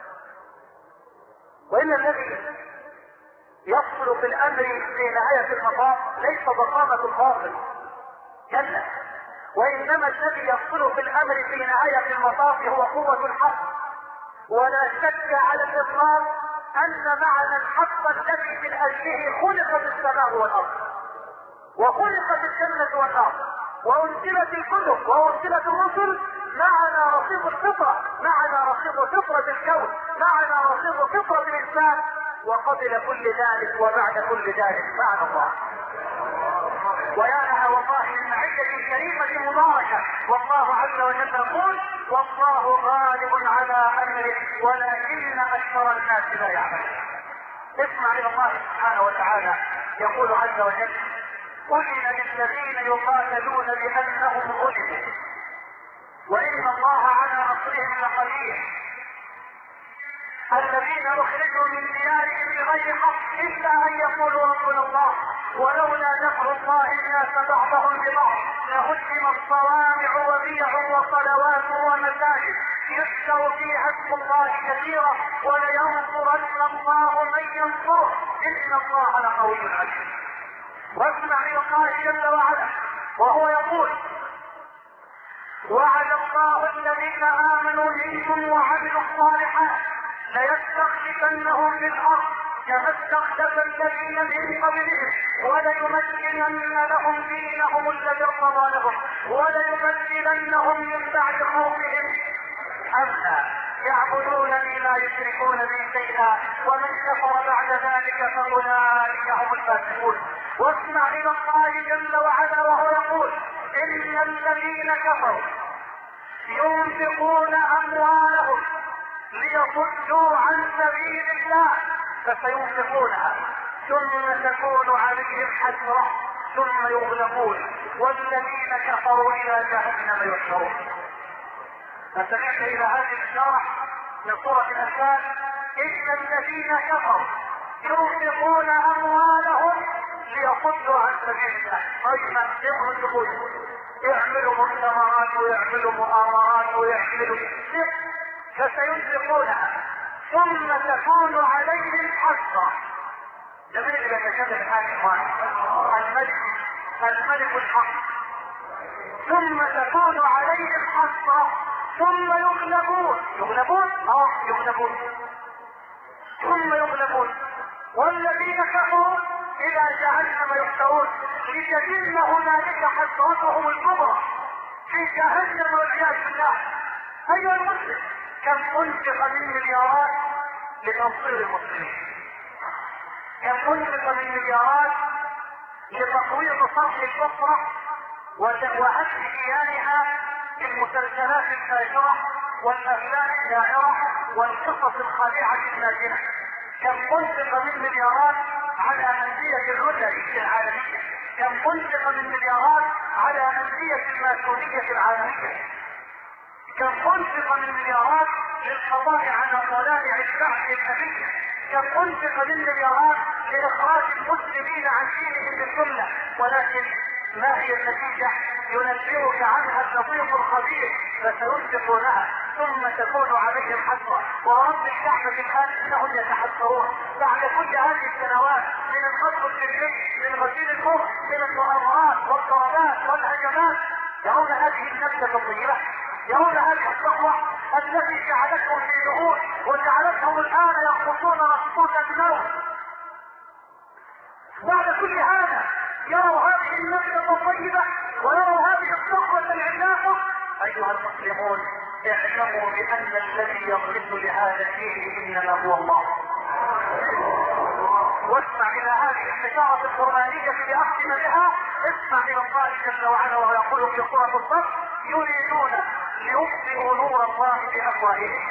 وإن الذي يصل في الأمر في نهاية المطاف ليس ضخامة الباطل، كلا، وإنما الذي يصل في الأمر في نهاية المطاف هو قوة الحق. ولا شك على الإطلاق أن معنى الحق الذي من أجله خلقت السماء والأرض وخلقت الجنة والنار وأنزلت الكتب وأنزلت الرسل معنا رصيد الفطرة، معنا رصيد فطرة الكون، معنا رصيد فطرة الإنسان، وقبل كل ذلك وبعد كل ذلك معنا الله. ويا لها والله من معية كريمة مباركة، والله عز وجل يقول والله غالب على أمره ولكن أكثر الناس لا يعلمون. اسمع إلى الله سبحانه وتعالى يقول عز وجل أذن للذين يقاتلون بأنهم ظلموا وإن الله على نصرهم لقدير الذين أخرجوا من ديارهم بغير حق إلا أن يقولوا ربنا الله ولولا دفع الله الناس بعضهم ببعض لهدمت صوامع وبيع وصلوات ومساجد يذكر فيها اسم الله كثيرا ولينصرن الله من ينصره إن الله لقوي عزيز. واسمع إلى الله جل وعلا وهو يقول وعد الله الذين آمنوا منكم وعملوا الصالحات ليستخلفنهم في الأرض كما استخلف الذين من قبلهم وليمكنن لهم دينهم الذي ارتضى لهم وليبدلنهم من بعد خوفهم أمنا يعبدونني لا يشركون بي شيئا ومن كفر بعد ذلك فأولئك هم الفاسقون. واسمع إلى الله جل وعلا وهو يقول إن الذين كفروا ينفقون أموالهم ليصدوا عن سبيل الله فسينفقونها ثم تكون عليهم حسرة ثم يغلبون والذين كفروا إلى جهنم يحشرون. فسمعت إلى هذه الإشارة من سورة الأنفال إن الذين كفروا ينفقون أموالهم ليصدوا عن سبيل الله. طيب ينفقون يعملوا مؤتمرات ويعملوا مؤامرات ويعملوا فسينفقونها ثم تكون عليهم حسرة. جميل اللي يتكلم الحاكم الملك الحق ثم تكون عليهم حسرة ثم يغلبون ثم يغلبون والذين كفروا إلى جهنم يحشرون لتتم هنالك حسرتهم الكبرى في جهنم والعياذ بالله. أيها المسلم كم أنفق من مليارات لتنصير المسلمين. كم انفق من مليارات لتقويض صرح الكفرة وهدم ديانها بالمسلسلات الفاجرة والافلام الداعرة والقصص الخادعة الماجنة. كم انفق من مليارات على أندية الرتري العالمية. كم انفق من مليارات على أندية الماسونية العالمية. كم انفق من مليارات للقضاء على طلائع البعث الأبية. كم انفق من مليارات لإخراج المسلمين عن دينهم بالسنة. ولكن ما هي النتيجة؟ ينبئك عنها اللطيف الخبير فسينفقونها ثم تكون عليهم حسرة. ورب الكعبة الآن انهم يتحسرون بعد كل هذه السنوات من القتل السري، من غسيل المخ، من المؤامرات والضربات والهجمات. يرون هذه النبتة الطيبة، يرون هذه الصحوة التي جعلتهم في ذهول وجعلتهم الآن يرقصون رقصة الموت. بعد كل هذا يروا هذه النبتة الطيبة ويروا هذه الصحوة العملاقة. أيها المسلمون اعلموا بأن الذي يغرس لهذا الدين إنما هو الله. واسمع إلى هذه الإشارة القرآنية لأختم بها. اسمع إلى الله جل وعلا وهو يقول في سورة الصف: يريدون ليطفئوا نور الله بأفواههم.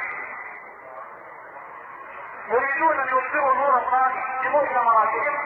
يريدون ليطفئوا نور الله بمؤتمراتهم.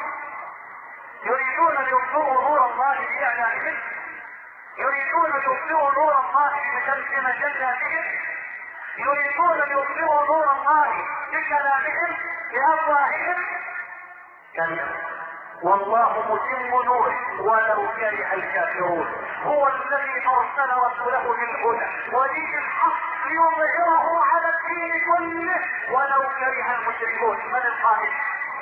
يريدون ليطفئوا نور الله بإعلانهم. يريدون ليطفئوا نور الله بمجلاتهم. يريدون ليطفئوا نور الله بكلامهم بأفواههم. كلا والله متم نوره ولو كره الكافرون. هو الذي أرسل رسوله بالهدى ودين الحق ليظهره على الدين كله ولو كره المشركون. من القائل؟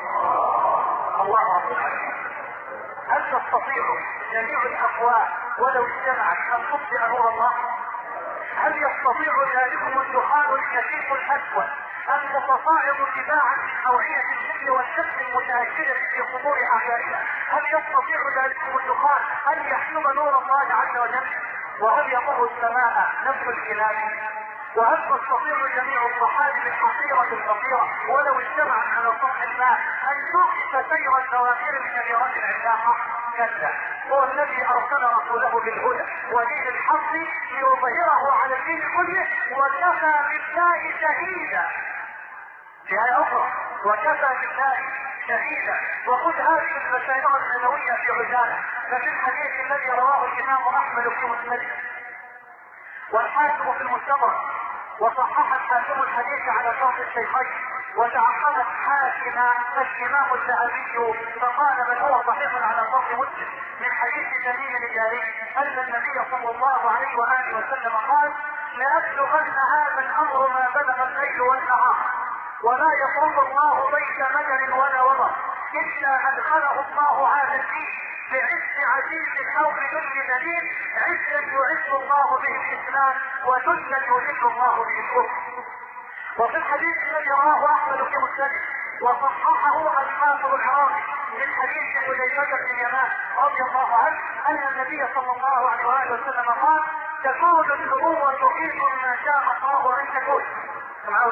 الله أكبر. هل تستطيع جميع الأقوال ولو اجتمعت أن تطفئ نور الله؟ هل يستطيع ذلكم الدخان الكثيف الأسود المتصاعد تباعا من أوعية الجن والشمس المتأكدة في صدور أعدائنا؟ هل يستطيع ذلكم الدخان أن يحجب نور الله عز وجل؟ وهل يمر السماء نفس الكلاب؟ وهل تستطيع جميع الصحابة الحقيرة الفقيرة ولو اجتمعت على سطح الماء أن توقف سير الدوائر الكبيرة العملاقة؟ كلا. هو الذي أرسل رسوله بالهدى ودين الحق ليظهره على الدين كله وكفى بالله شهيدا. في آية أخرى: وكفى بالله شهيدا. وخذ هذه المشاعر النبوية في عجالة. ففي الحديث الذي رواه الإمام أحمد في مسنده والحاكم في المستدرك وصحح الحاكم الحديث على شرط الشيخين وتعقبت حاكم الإمام الذهبي فقال بل هو صحيح على شرط مسلم من حديث تميم الداري أن النبي صلى الله عليه وآله وسلم قال: لأبلغن هذا الأمر ما بلغ الليل والنهار ولا يطرد الله بيت مدر ولا وضر إلا أدخله الله هذا الدين بعز عزيز أو بذل ذليل، عزا يعز الله به الإسلام وذلا يذل الله به الكفر. وفي الحديث الذي رواه أحمد في مسنده وصححه الحافظ العراقي من حديث حذيفة بن اليمان رضي الله عنه أن النبي صلى الله عليه وآله وسلم قال: تكون النبوة فيكم ما شاء الله أن تكون. سمعوا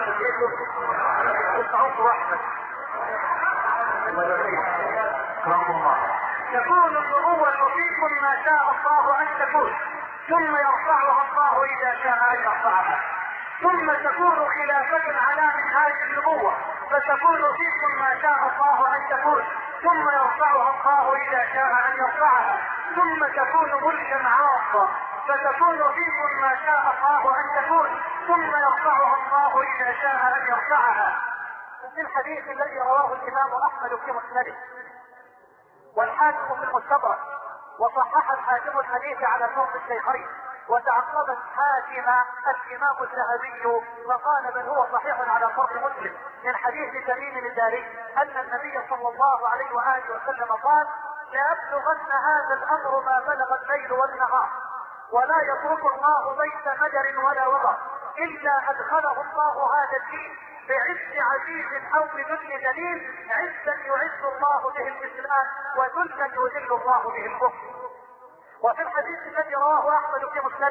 تسعود رحمة تكون النبوة فيكم ما شاء الله أن تكون ثم يرفعها الله إذا شاء أن يرفعها ثم تكون خلافة على منهاج النبوة فتكون فيكم ما شاء الله أن تكون ثم يرفعها الله إذا شاء أن يرفعها ثم تكون ملكا عاصا فتكون فيكم ما شاء الله أن تكون ثم يرفعها الله إذا شاء أن يرفعها. في الحديث الذي رواه الإمام أحمد في مسنده والحاكم في المستدرك وصحح الحاكم الحديث على شرط الشيخين وتعقبت حاكم الإمام الذهبي فقال بل هو صحيح على شرط مسلم من حديث تميم الداري أن النبي صلى الله عليه وآله وسلم قال: لأبلغن هذا الأمر ما بلغ الليل والنهار ولا يترك الله بيت مدر ولا وضر إلا أدخله الله هذا الدين بعز عزيز أو بذل ذليل، عزا يعز الله به الإسلام وذلا يذل الله به الكفر. وفي الحديث الذي رواه أحمد في مسنده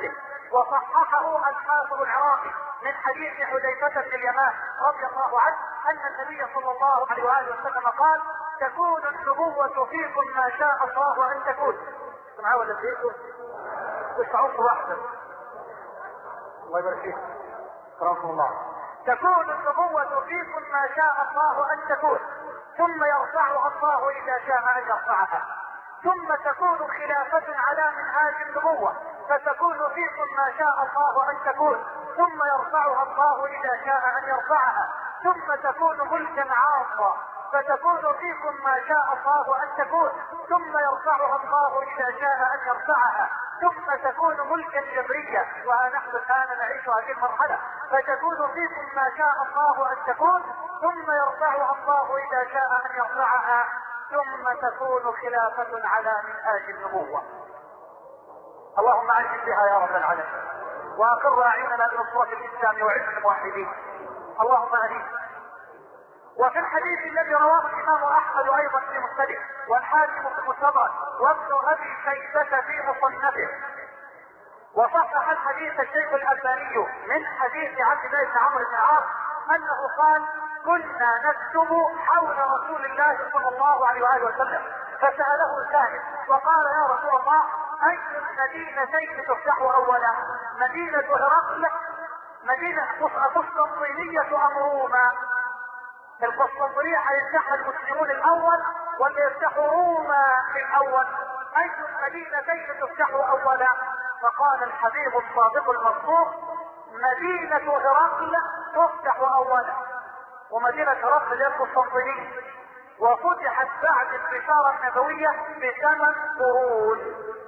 وصححه الحافظ العراقي من حديث حذيفة بن اليمان رضي الله عنه ان النبي صلى الله عليه واله وسلم قال: تكون النبوة فيكم ما شاء الله ان تكون. سمعوا ولا فيكم؟ تسعون واحدة. الله يبارك فيكم. كرمكم الله. تكون النبوة فيكم ما شاء الله ان تكون، ثم يرفعها الله اذا شاء ان يرفعها، ثم تكون خلافة على منهاج النبوة فتكون فيكم ما شاء الله ان تكون، ثم يرفعها الله اذا شاء ان يرفعها، ثم تكون ملكا عاصا فتكون فيكم ما شاء الله ان تكون، ثم يرفعها الله اذا شاء ان يرفعها، ثم تكون ملكا جبريا، وها نحن الان نعيش هذه المرحلة، فتكون فيكم ما شاء الله ان تكون، ثم يرفعها الله اذا شاء ان يرفعها، ثم تكون خلافة على منهاج النبوة. اللهم اعز بها يا رب العالمين، واقر اعيننا بنصرة الاسلام وعز الموحدين. اللهم امين. وفي الحديث الذي رواه الامام احمد ايضا في مسنده، والحاكم في المستدرك، وابن ابي شيبة في مصنفه، وصحح الحديث الشيخ الالباني من حديث عبد الله بن عمرو بن العاص انه قال: كنا نكتب حول رسول الله صلى الله عليه واله وسلم، فساله سائل وقال: يا رسول الله، اي المدينتين تفتح اولا؟ مدينة هرقل، مدينة قسطنطينية ام روما؟ القسطنطينية هيفتحها المسلمون الاول ولا يفتحوا روما الاول؟ اي المدينتين تفتح اولا؟ فقال الحبيب الصادق المصدوق: مدينة هرقل تفتح اولا. ومدينة هرقل هي القسطنطينية، وفتحت بعد البشارة النبوية ب8 قرون.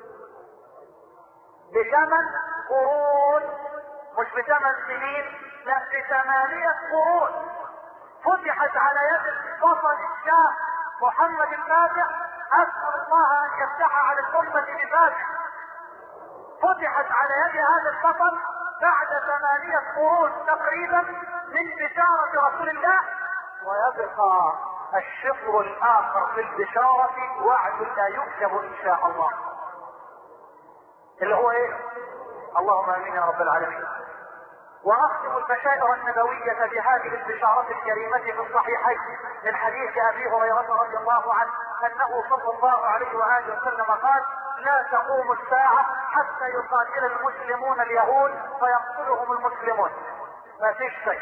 ب8 قرون، مش ب8 سنين، لا ب8 قرون. فتحت على يد بطل الشاه محمد الفاتح، اسأل الله ان يفتح على الامة بفاتح. فتحت على يد هذا البطل بعد 8 قرون تقريبا من بشارة رسول الله، ويبقى الشطر الاخر في البشارة وعد لا يكتب ان شاء الله، اللي هو ايه؟ اللهم امين يا رب العالمين. واختم البشائر النبوية بهذه البشارة الكريمة في الصحيحين من حديث ابي هريرة رضي الله عنه انه صلى الله عليه واله وسلم قال: لا تقوم الساعة حتى يقاتل المسلمون اليهود فيقتلهم المسلمون. ما فيش شيء،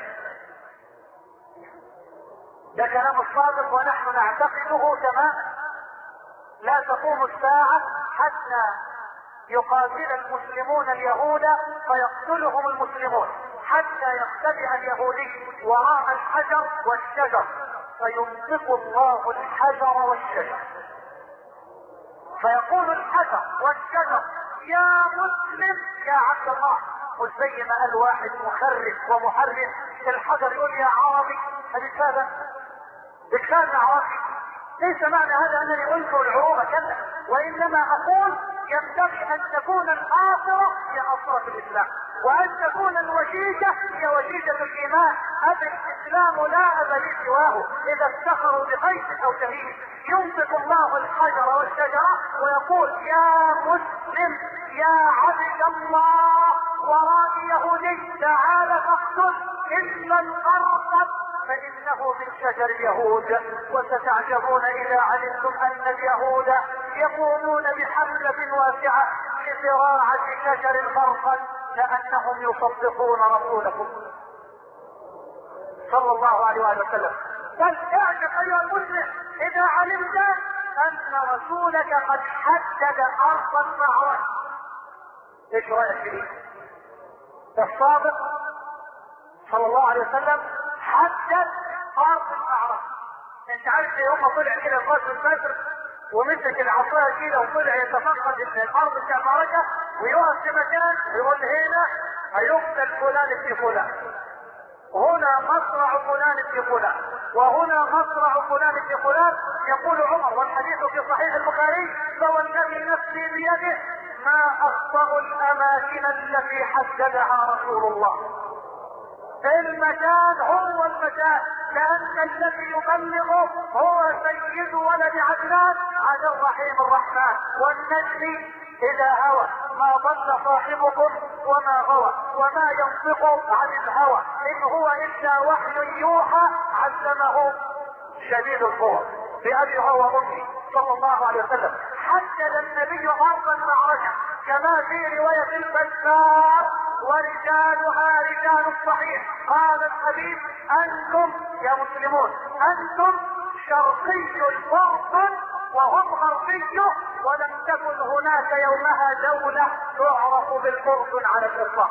ده كلام الصادق ونحن نعتقده تماما. لا تقوم الساعة حتى يقاتل المسلمون اليهود فيقتلهم المسلمون، حتى يختبئ اليهودي وراء الحجر والشجر فينطق الله الحجر والشجر، فيقول الحجر والشجر: يا مسلم يا عبد الله. مش زي ما قال واحد مخرف ومحرف، الحجر يقول يا عربي. هذه بكتاب عربي. ليس معنى هذا انني انكر العروبة كذا، وانما اقول ينبغي ان تكون الآخرة هي آخرة الاسلام، وان تكون الوشيجة هي وشيجة الايمان. ابى الاسلام لا ابى لي سواه. اذا افتخروا بقيس او شهيد ينطق الله الحجر والشجرة ويقول: يا مسلم يا عبد الله. ورائي يهودي: تعال فاقتل الا الارقب فانه من شجر اليهود. وستعجبون اذا علمتم ان اليهود يقومون بحملة واسعة لزراعة شجر الفرقد كأنهم يصدقون رسولكم صلى الله عليه وآله وسلم. بل اعجب ايها المسلم اذا علمت ان رسولك قد حدد ارض المعركة. ايش رايك في دي؟ الصادق صلى الله عليه وسلم حدد ارض المعركة. انت عارف يوم ما طلع كده القاسم البدر ومسك العصايه كده وطلع يتفقد الارض بتاع المعركة ويقف في مكان ويقول: هنا هيقتل فلان في فلان، هنا مصرع فلان في فلان، وهنا مصرع فلان في فلان. يقول عمر والحديث في صحيح البخاري: فوالذي نفسي بيده ما اخطأ الاماكن التي حددها رسول الله. المكان هو المكان، لان الذي يبلغه هو سيد ولد عدنان عن الرحيم الرحمن، والنجم اذا هوى ما ضل صاحبكم وما غوى وما ينطق عن الهوى ان هو الا وحي يوحى علمه شديد القوى. بأبي هو امي صلى الله عليه وسلم حدد النبي ارض المعركه كما في روايه البزار ورجالها رجال الصحيح. قال الحبيب انتم يا مسلمون انتم شرقي الفرس وهم غربي، ولم تكن هناك يومها دولة تعرف بالأردن على الإطلاق.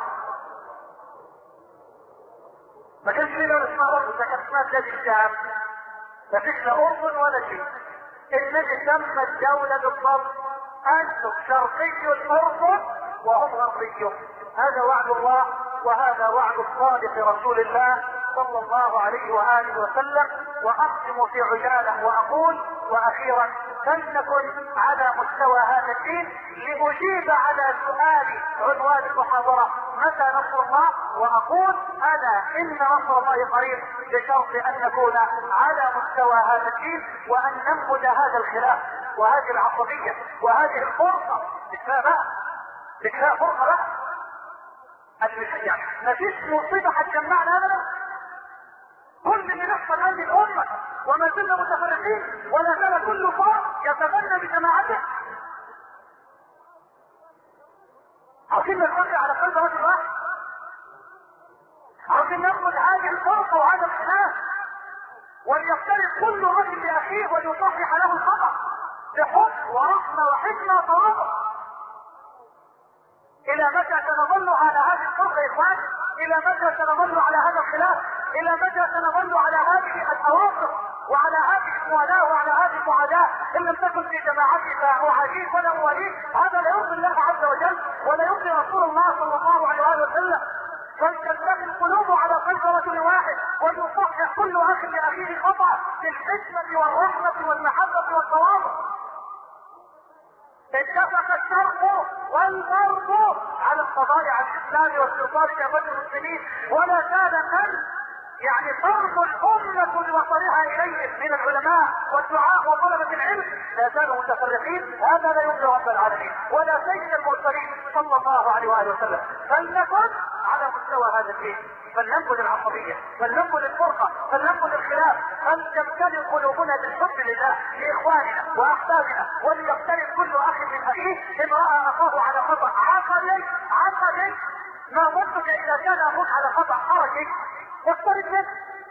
ما كانش في دولة اسمها أردن، ده كانت اسمها بلاد الشام. ما فيش لا أردن ولا شيء. النبي سمى الدولة بالضبط أنتم شرقي الأردن وهم غربي. هذا وعد الله وهذا وعد الصادق رسول الله صلى الله عليه وآله وسلم. وأختم في عجالة وأقول واخيرا فلنكن على مستوى هذا الدين لاجيب على سؤال عنوان المحاضرة متى نصر الله، واقول انا ان نصر الله قريب بشرط ان نكون على مستوى هذا الدين وان ننبذ هذا الخلاف وهذه العصبية وهذه الفرقة. بكفاء فرقة بقى يعني ما فيش مصيبة هتجمعنا ابدا. كل اللي بيحصل هذه الامة وما زلنا متفرقين ولا زال كل فرد يتبنى بجماعته. عاوزين نتفق على قلب رجل واحد، عاوزين ناخذ هذه الفرقة وهذا الخلاف وليختلف كل رجل لاخيه وليصحح له الخطأ بحب ورحمة وحكمة وتواضع. الى متى سنظل على هذه الفرقة يا اخوان؟ الى متى سنظل على هذا الخلاف؟ الى متى سنظل على هذه التواصل وعلى هذه الموالاه وعلى هذه المعاداه؟ ان لم تكن في جماعتي فاعاديك ولا اواليك. هذا لا يرضي الله عز وجل ولا يرضي رسول الله صلى الله عليه واله وسلم. فلتلتقي القلوب على قلب رجل واحد وليصحح كل اخ لاخيه خطأ بالحكمه والرحمه والمحبه والتواضع. اتفق الشرق والغرب على القضاء على الاسلام واستئصال شباب المسلمين ولا كان من يعني فرض الامه لوصلها اليه من العلماء والدعاء وطلبه العلم لا زالوا متفرقين. هذا لا يرضي رب العالمين ولا سيد المرسلين صلى الله عليه واله وسلم. فلنكن على مستوى هذا الدين، فلننبذ العصبيه، فلننبذ الفرقه، فلننبذ الخلاف، فلتمتلئ قلوبنا بالحب لله لاخواننا واحبابنا وليختلف كل اخ من اخيه ان راى اخاه على خطا عقلي. ما ظنك اذا كان اخوك على خطا حركي واختلف منه،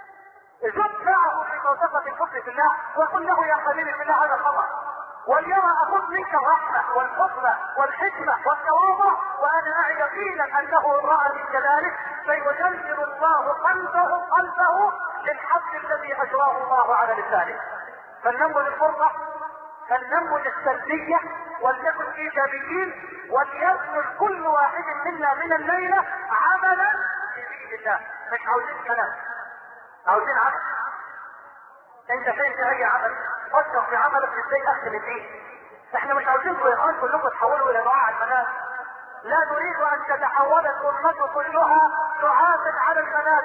زد معه في مرتبة الحب في الله وقل له يا حبيبي في الله هذا خطأ، وليرى اخذ منك الرحمة والحكمة والحكمة والتواضع. وانا اعي يقينا انه راى من كذلك فيجلجل الله قلبه للحق الذي اجراه الله على لسانه. فلننبذ الفرقة، فلننبذ السلبية ولنكن ايجابيين وليبذل كل واحد منا من الليلة عملا في الله. مش عاوزين كلام، عاوزين عمل. انت في اي عمل فكر في عملك ازاي اخدم الدين. احنا مش عاوزينكم يا اخوان كلكم تحولوا الى دعاء المنام. لا نريد ان تتحول الامه كلها دعاة على المنام،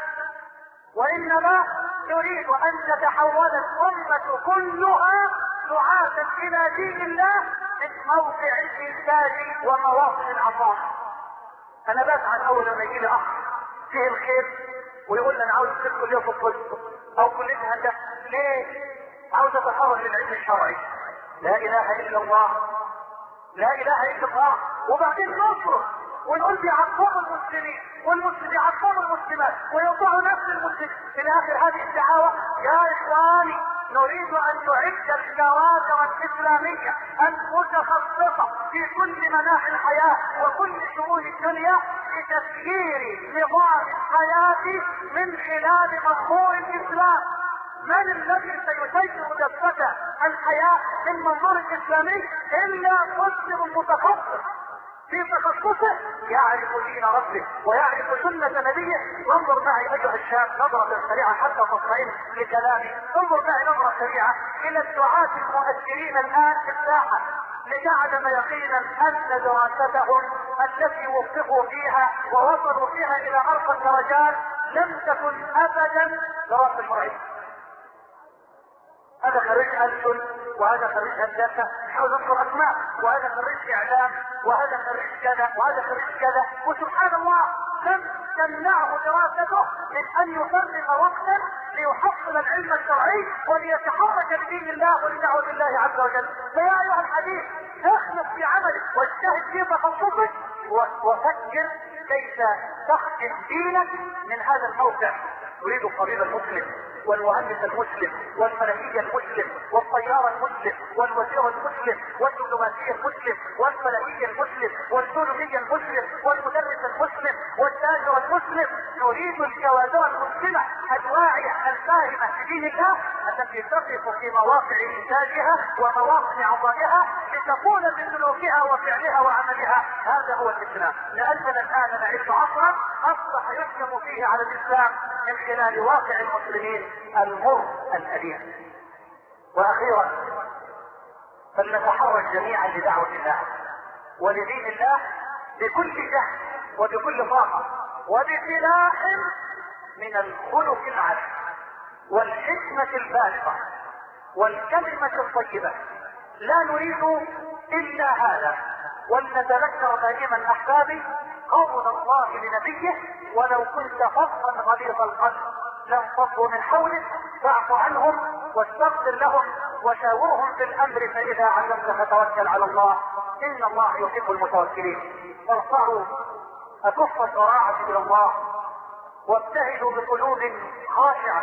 وانما نريد ان تتحول الامه كلها دعاة الى دين الله من موقع الانتاج ومواطن العطاء. انا بسعد اول لما يجي لي اخ فيه الخير ويقول لي انا عاوز ادخل كليه في الطب او كليه هندسه. ليه؟ عاوز اتخرج للعلم الشرعي. لا اله الا الله، لا اله الا الله. وبعدين نصرف ونقول بيعظموا المسلمين والمسلمين يعظموا المسلمات ويوضعوا نفس المسلم. في الاخر هذه الدعاوى يا اخواني نريد ان نعد الكوادر الاسلاميه المتخصصه في كل مناحي الحياه وكل شؤون الدنيا لتسيير نظام الحياه من خلال منظور الاسلام. من الذي سيسير دفة الحياة من منظور الاسلامي الا مسلم متخصص في تخصصه يعرف دين ربه ويعرف سنة نبيه. انظر معي ايها الشاب نظرة سريعة حتى تطمئن لكلامي. انظر معي نظرة سريعة الى الدعاة المؤثرين الان في الساحة لتعلم يقينا ان دراستهم التي وفقوا فيها ووصلوا فيها الى ارقى الدرجات لم تكن ابدا دراسة شرعية. هذا خريج ألسن وهذا خريج هندسه، حاول نذكر اسماء، وهذا خريج اعلام، وهذا خريج كذا، وهذا خريج كذا، وسبحان الله لم تمنعه دراسته من ان يفرغ وقتا ليحصل العلم الشرعي وليتحرك بدين الله ولدعوة الله عز وجل. فيا ايها الحبيب اخلص في عملك واجتهد في تخصصك وفكر كيف تخدم دينك من هذا الموقع. تريد الطبيب المسلم والمهندس المسلم والفلكي المسلم والطيار المسلم والوزير المسلم والدبلوماسي المسلم والفلكي المسلم والجيولوجي المسلم والمدرس المسلم والتاجر المسلم. تريد الكوادر المسلمة الواعية الفاهمة بدين الله التي تقف في مواقع انتاجها ومواقع عطائها لتكون من سلوكها وفعلها وعملها. هذا هو الاسلام. لاننا الان نعيش عصرا اصبح يحكم فيه على الاسلام من خلال واقع المسلمين المر الأليم. واخيرا فلنتحرك جميعا لدعوة الله ولدين الله بكل جهد وبكل طاقة وبسلاح من الخلق العالي والحكمة البالغة والكلمة الطيبة. لا نريد الا هذا. ولنتذكر دائما احبابي قول الله لنبيه: ولو كنت فظا غليظ القلب لانفضوا من حولك فاعف عنهم واستغفر لهم وشاورهم في الامر فاذا عزمت فتوكل على الله ان الله يحب المتوكلين. فارفعوا اكف الضراعة الى الله وابتهلوا بقلوب خاشعة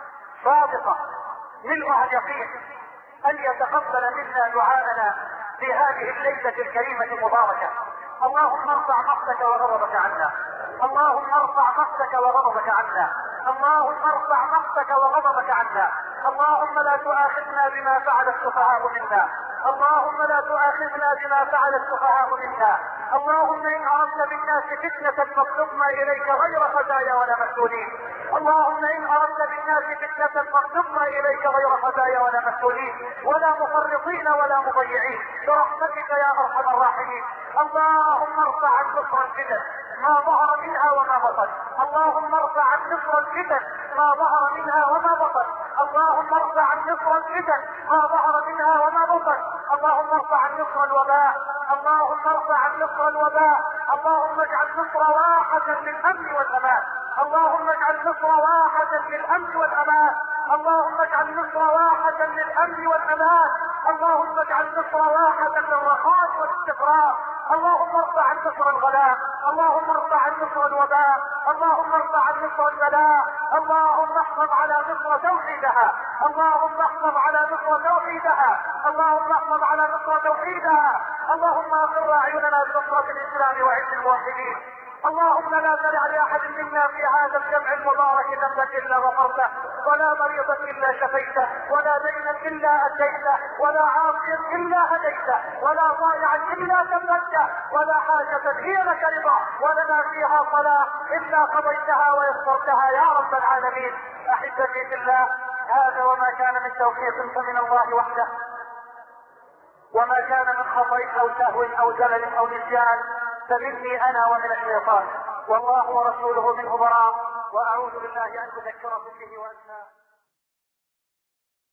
صادقة ملؤها اليقين ان يتقبل منا دعاءنا في هذه الليلة الكريمة المباركة. اللهم ارفع مقتك وغضبك عنا، اللهم ارفع مقتك وغضبك عنا، اللهم ارفع مقتك وغضبك عنا. اللهم لا تؤاخذنا بما فعل السفهاء منا، اللهم لا تؤاخذنا بما فعل السفهاء منا. اللهم ان اردت بالناس فتنة فاقبضنا اليك غير خزايا ولا مفتونين. اللهم ان اردت بالناس فتنة فاقبضنا اليك غير خزايا ولا مفتونين ولا مفرطين ولا مضيعين برحمتك يا ارحم الراحمين. اللهم ارفع عن مصر الفتن ما ظهر منها وما بطن، اللهم ارفع عن مصر الفتن ما ظهر منها وما بطن، اللهم ارفع عن مصر الفتن ما ظهر منها وما بطن، اللهم ارفع عن مصر الوباء، اللهم ارفع عن مصر الوباء، اللهم اجعل مصر واحة للامن والامان، اللهم اجعل مصر واحة للامن والامان، اللهم اجعل مصر واحة للامن والامان، اللهم اجعل مصر واحة للرخاء والاستقرار، اللهم ارفع عن مصر الغلاء، اللهم ارفع عن مصر الوباء، اللهم ارفع عن مصر البلاء، اللهم احفظ على مصر توحيدها، اللهم احفظ على مصر توحيدها، اللهم احفظ على مصر توحيدها، اللهم اغفر اعيننا بنصرة الاسلام وعز الموحدين. اللهم لا تدع لاحد منا في هذا الجمع المبارك ذنبا الا غفرته، ولا مريضا الا شفيته، ولا دينا الا اديته، ولا عاصيا الا هديته، ولا ضائعا الا ثبته، ولا حاجة هي لك رضا ولنا فيها صلاة الا قضيتها ويسرتها يا رب العالمين. احبتي في الله، هذا وما كان من توفيق فمن الله وحده، وما كان من خطأ او سهو او زلل او نسيان فمني انا ومن الشيطان، والله ورسوله منه براء، واعوذ بالله ان اذكركم به وانسى.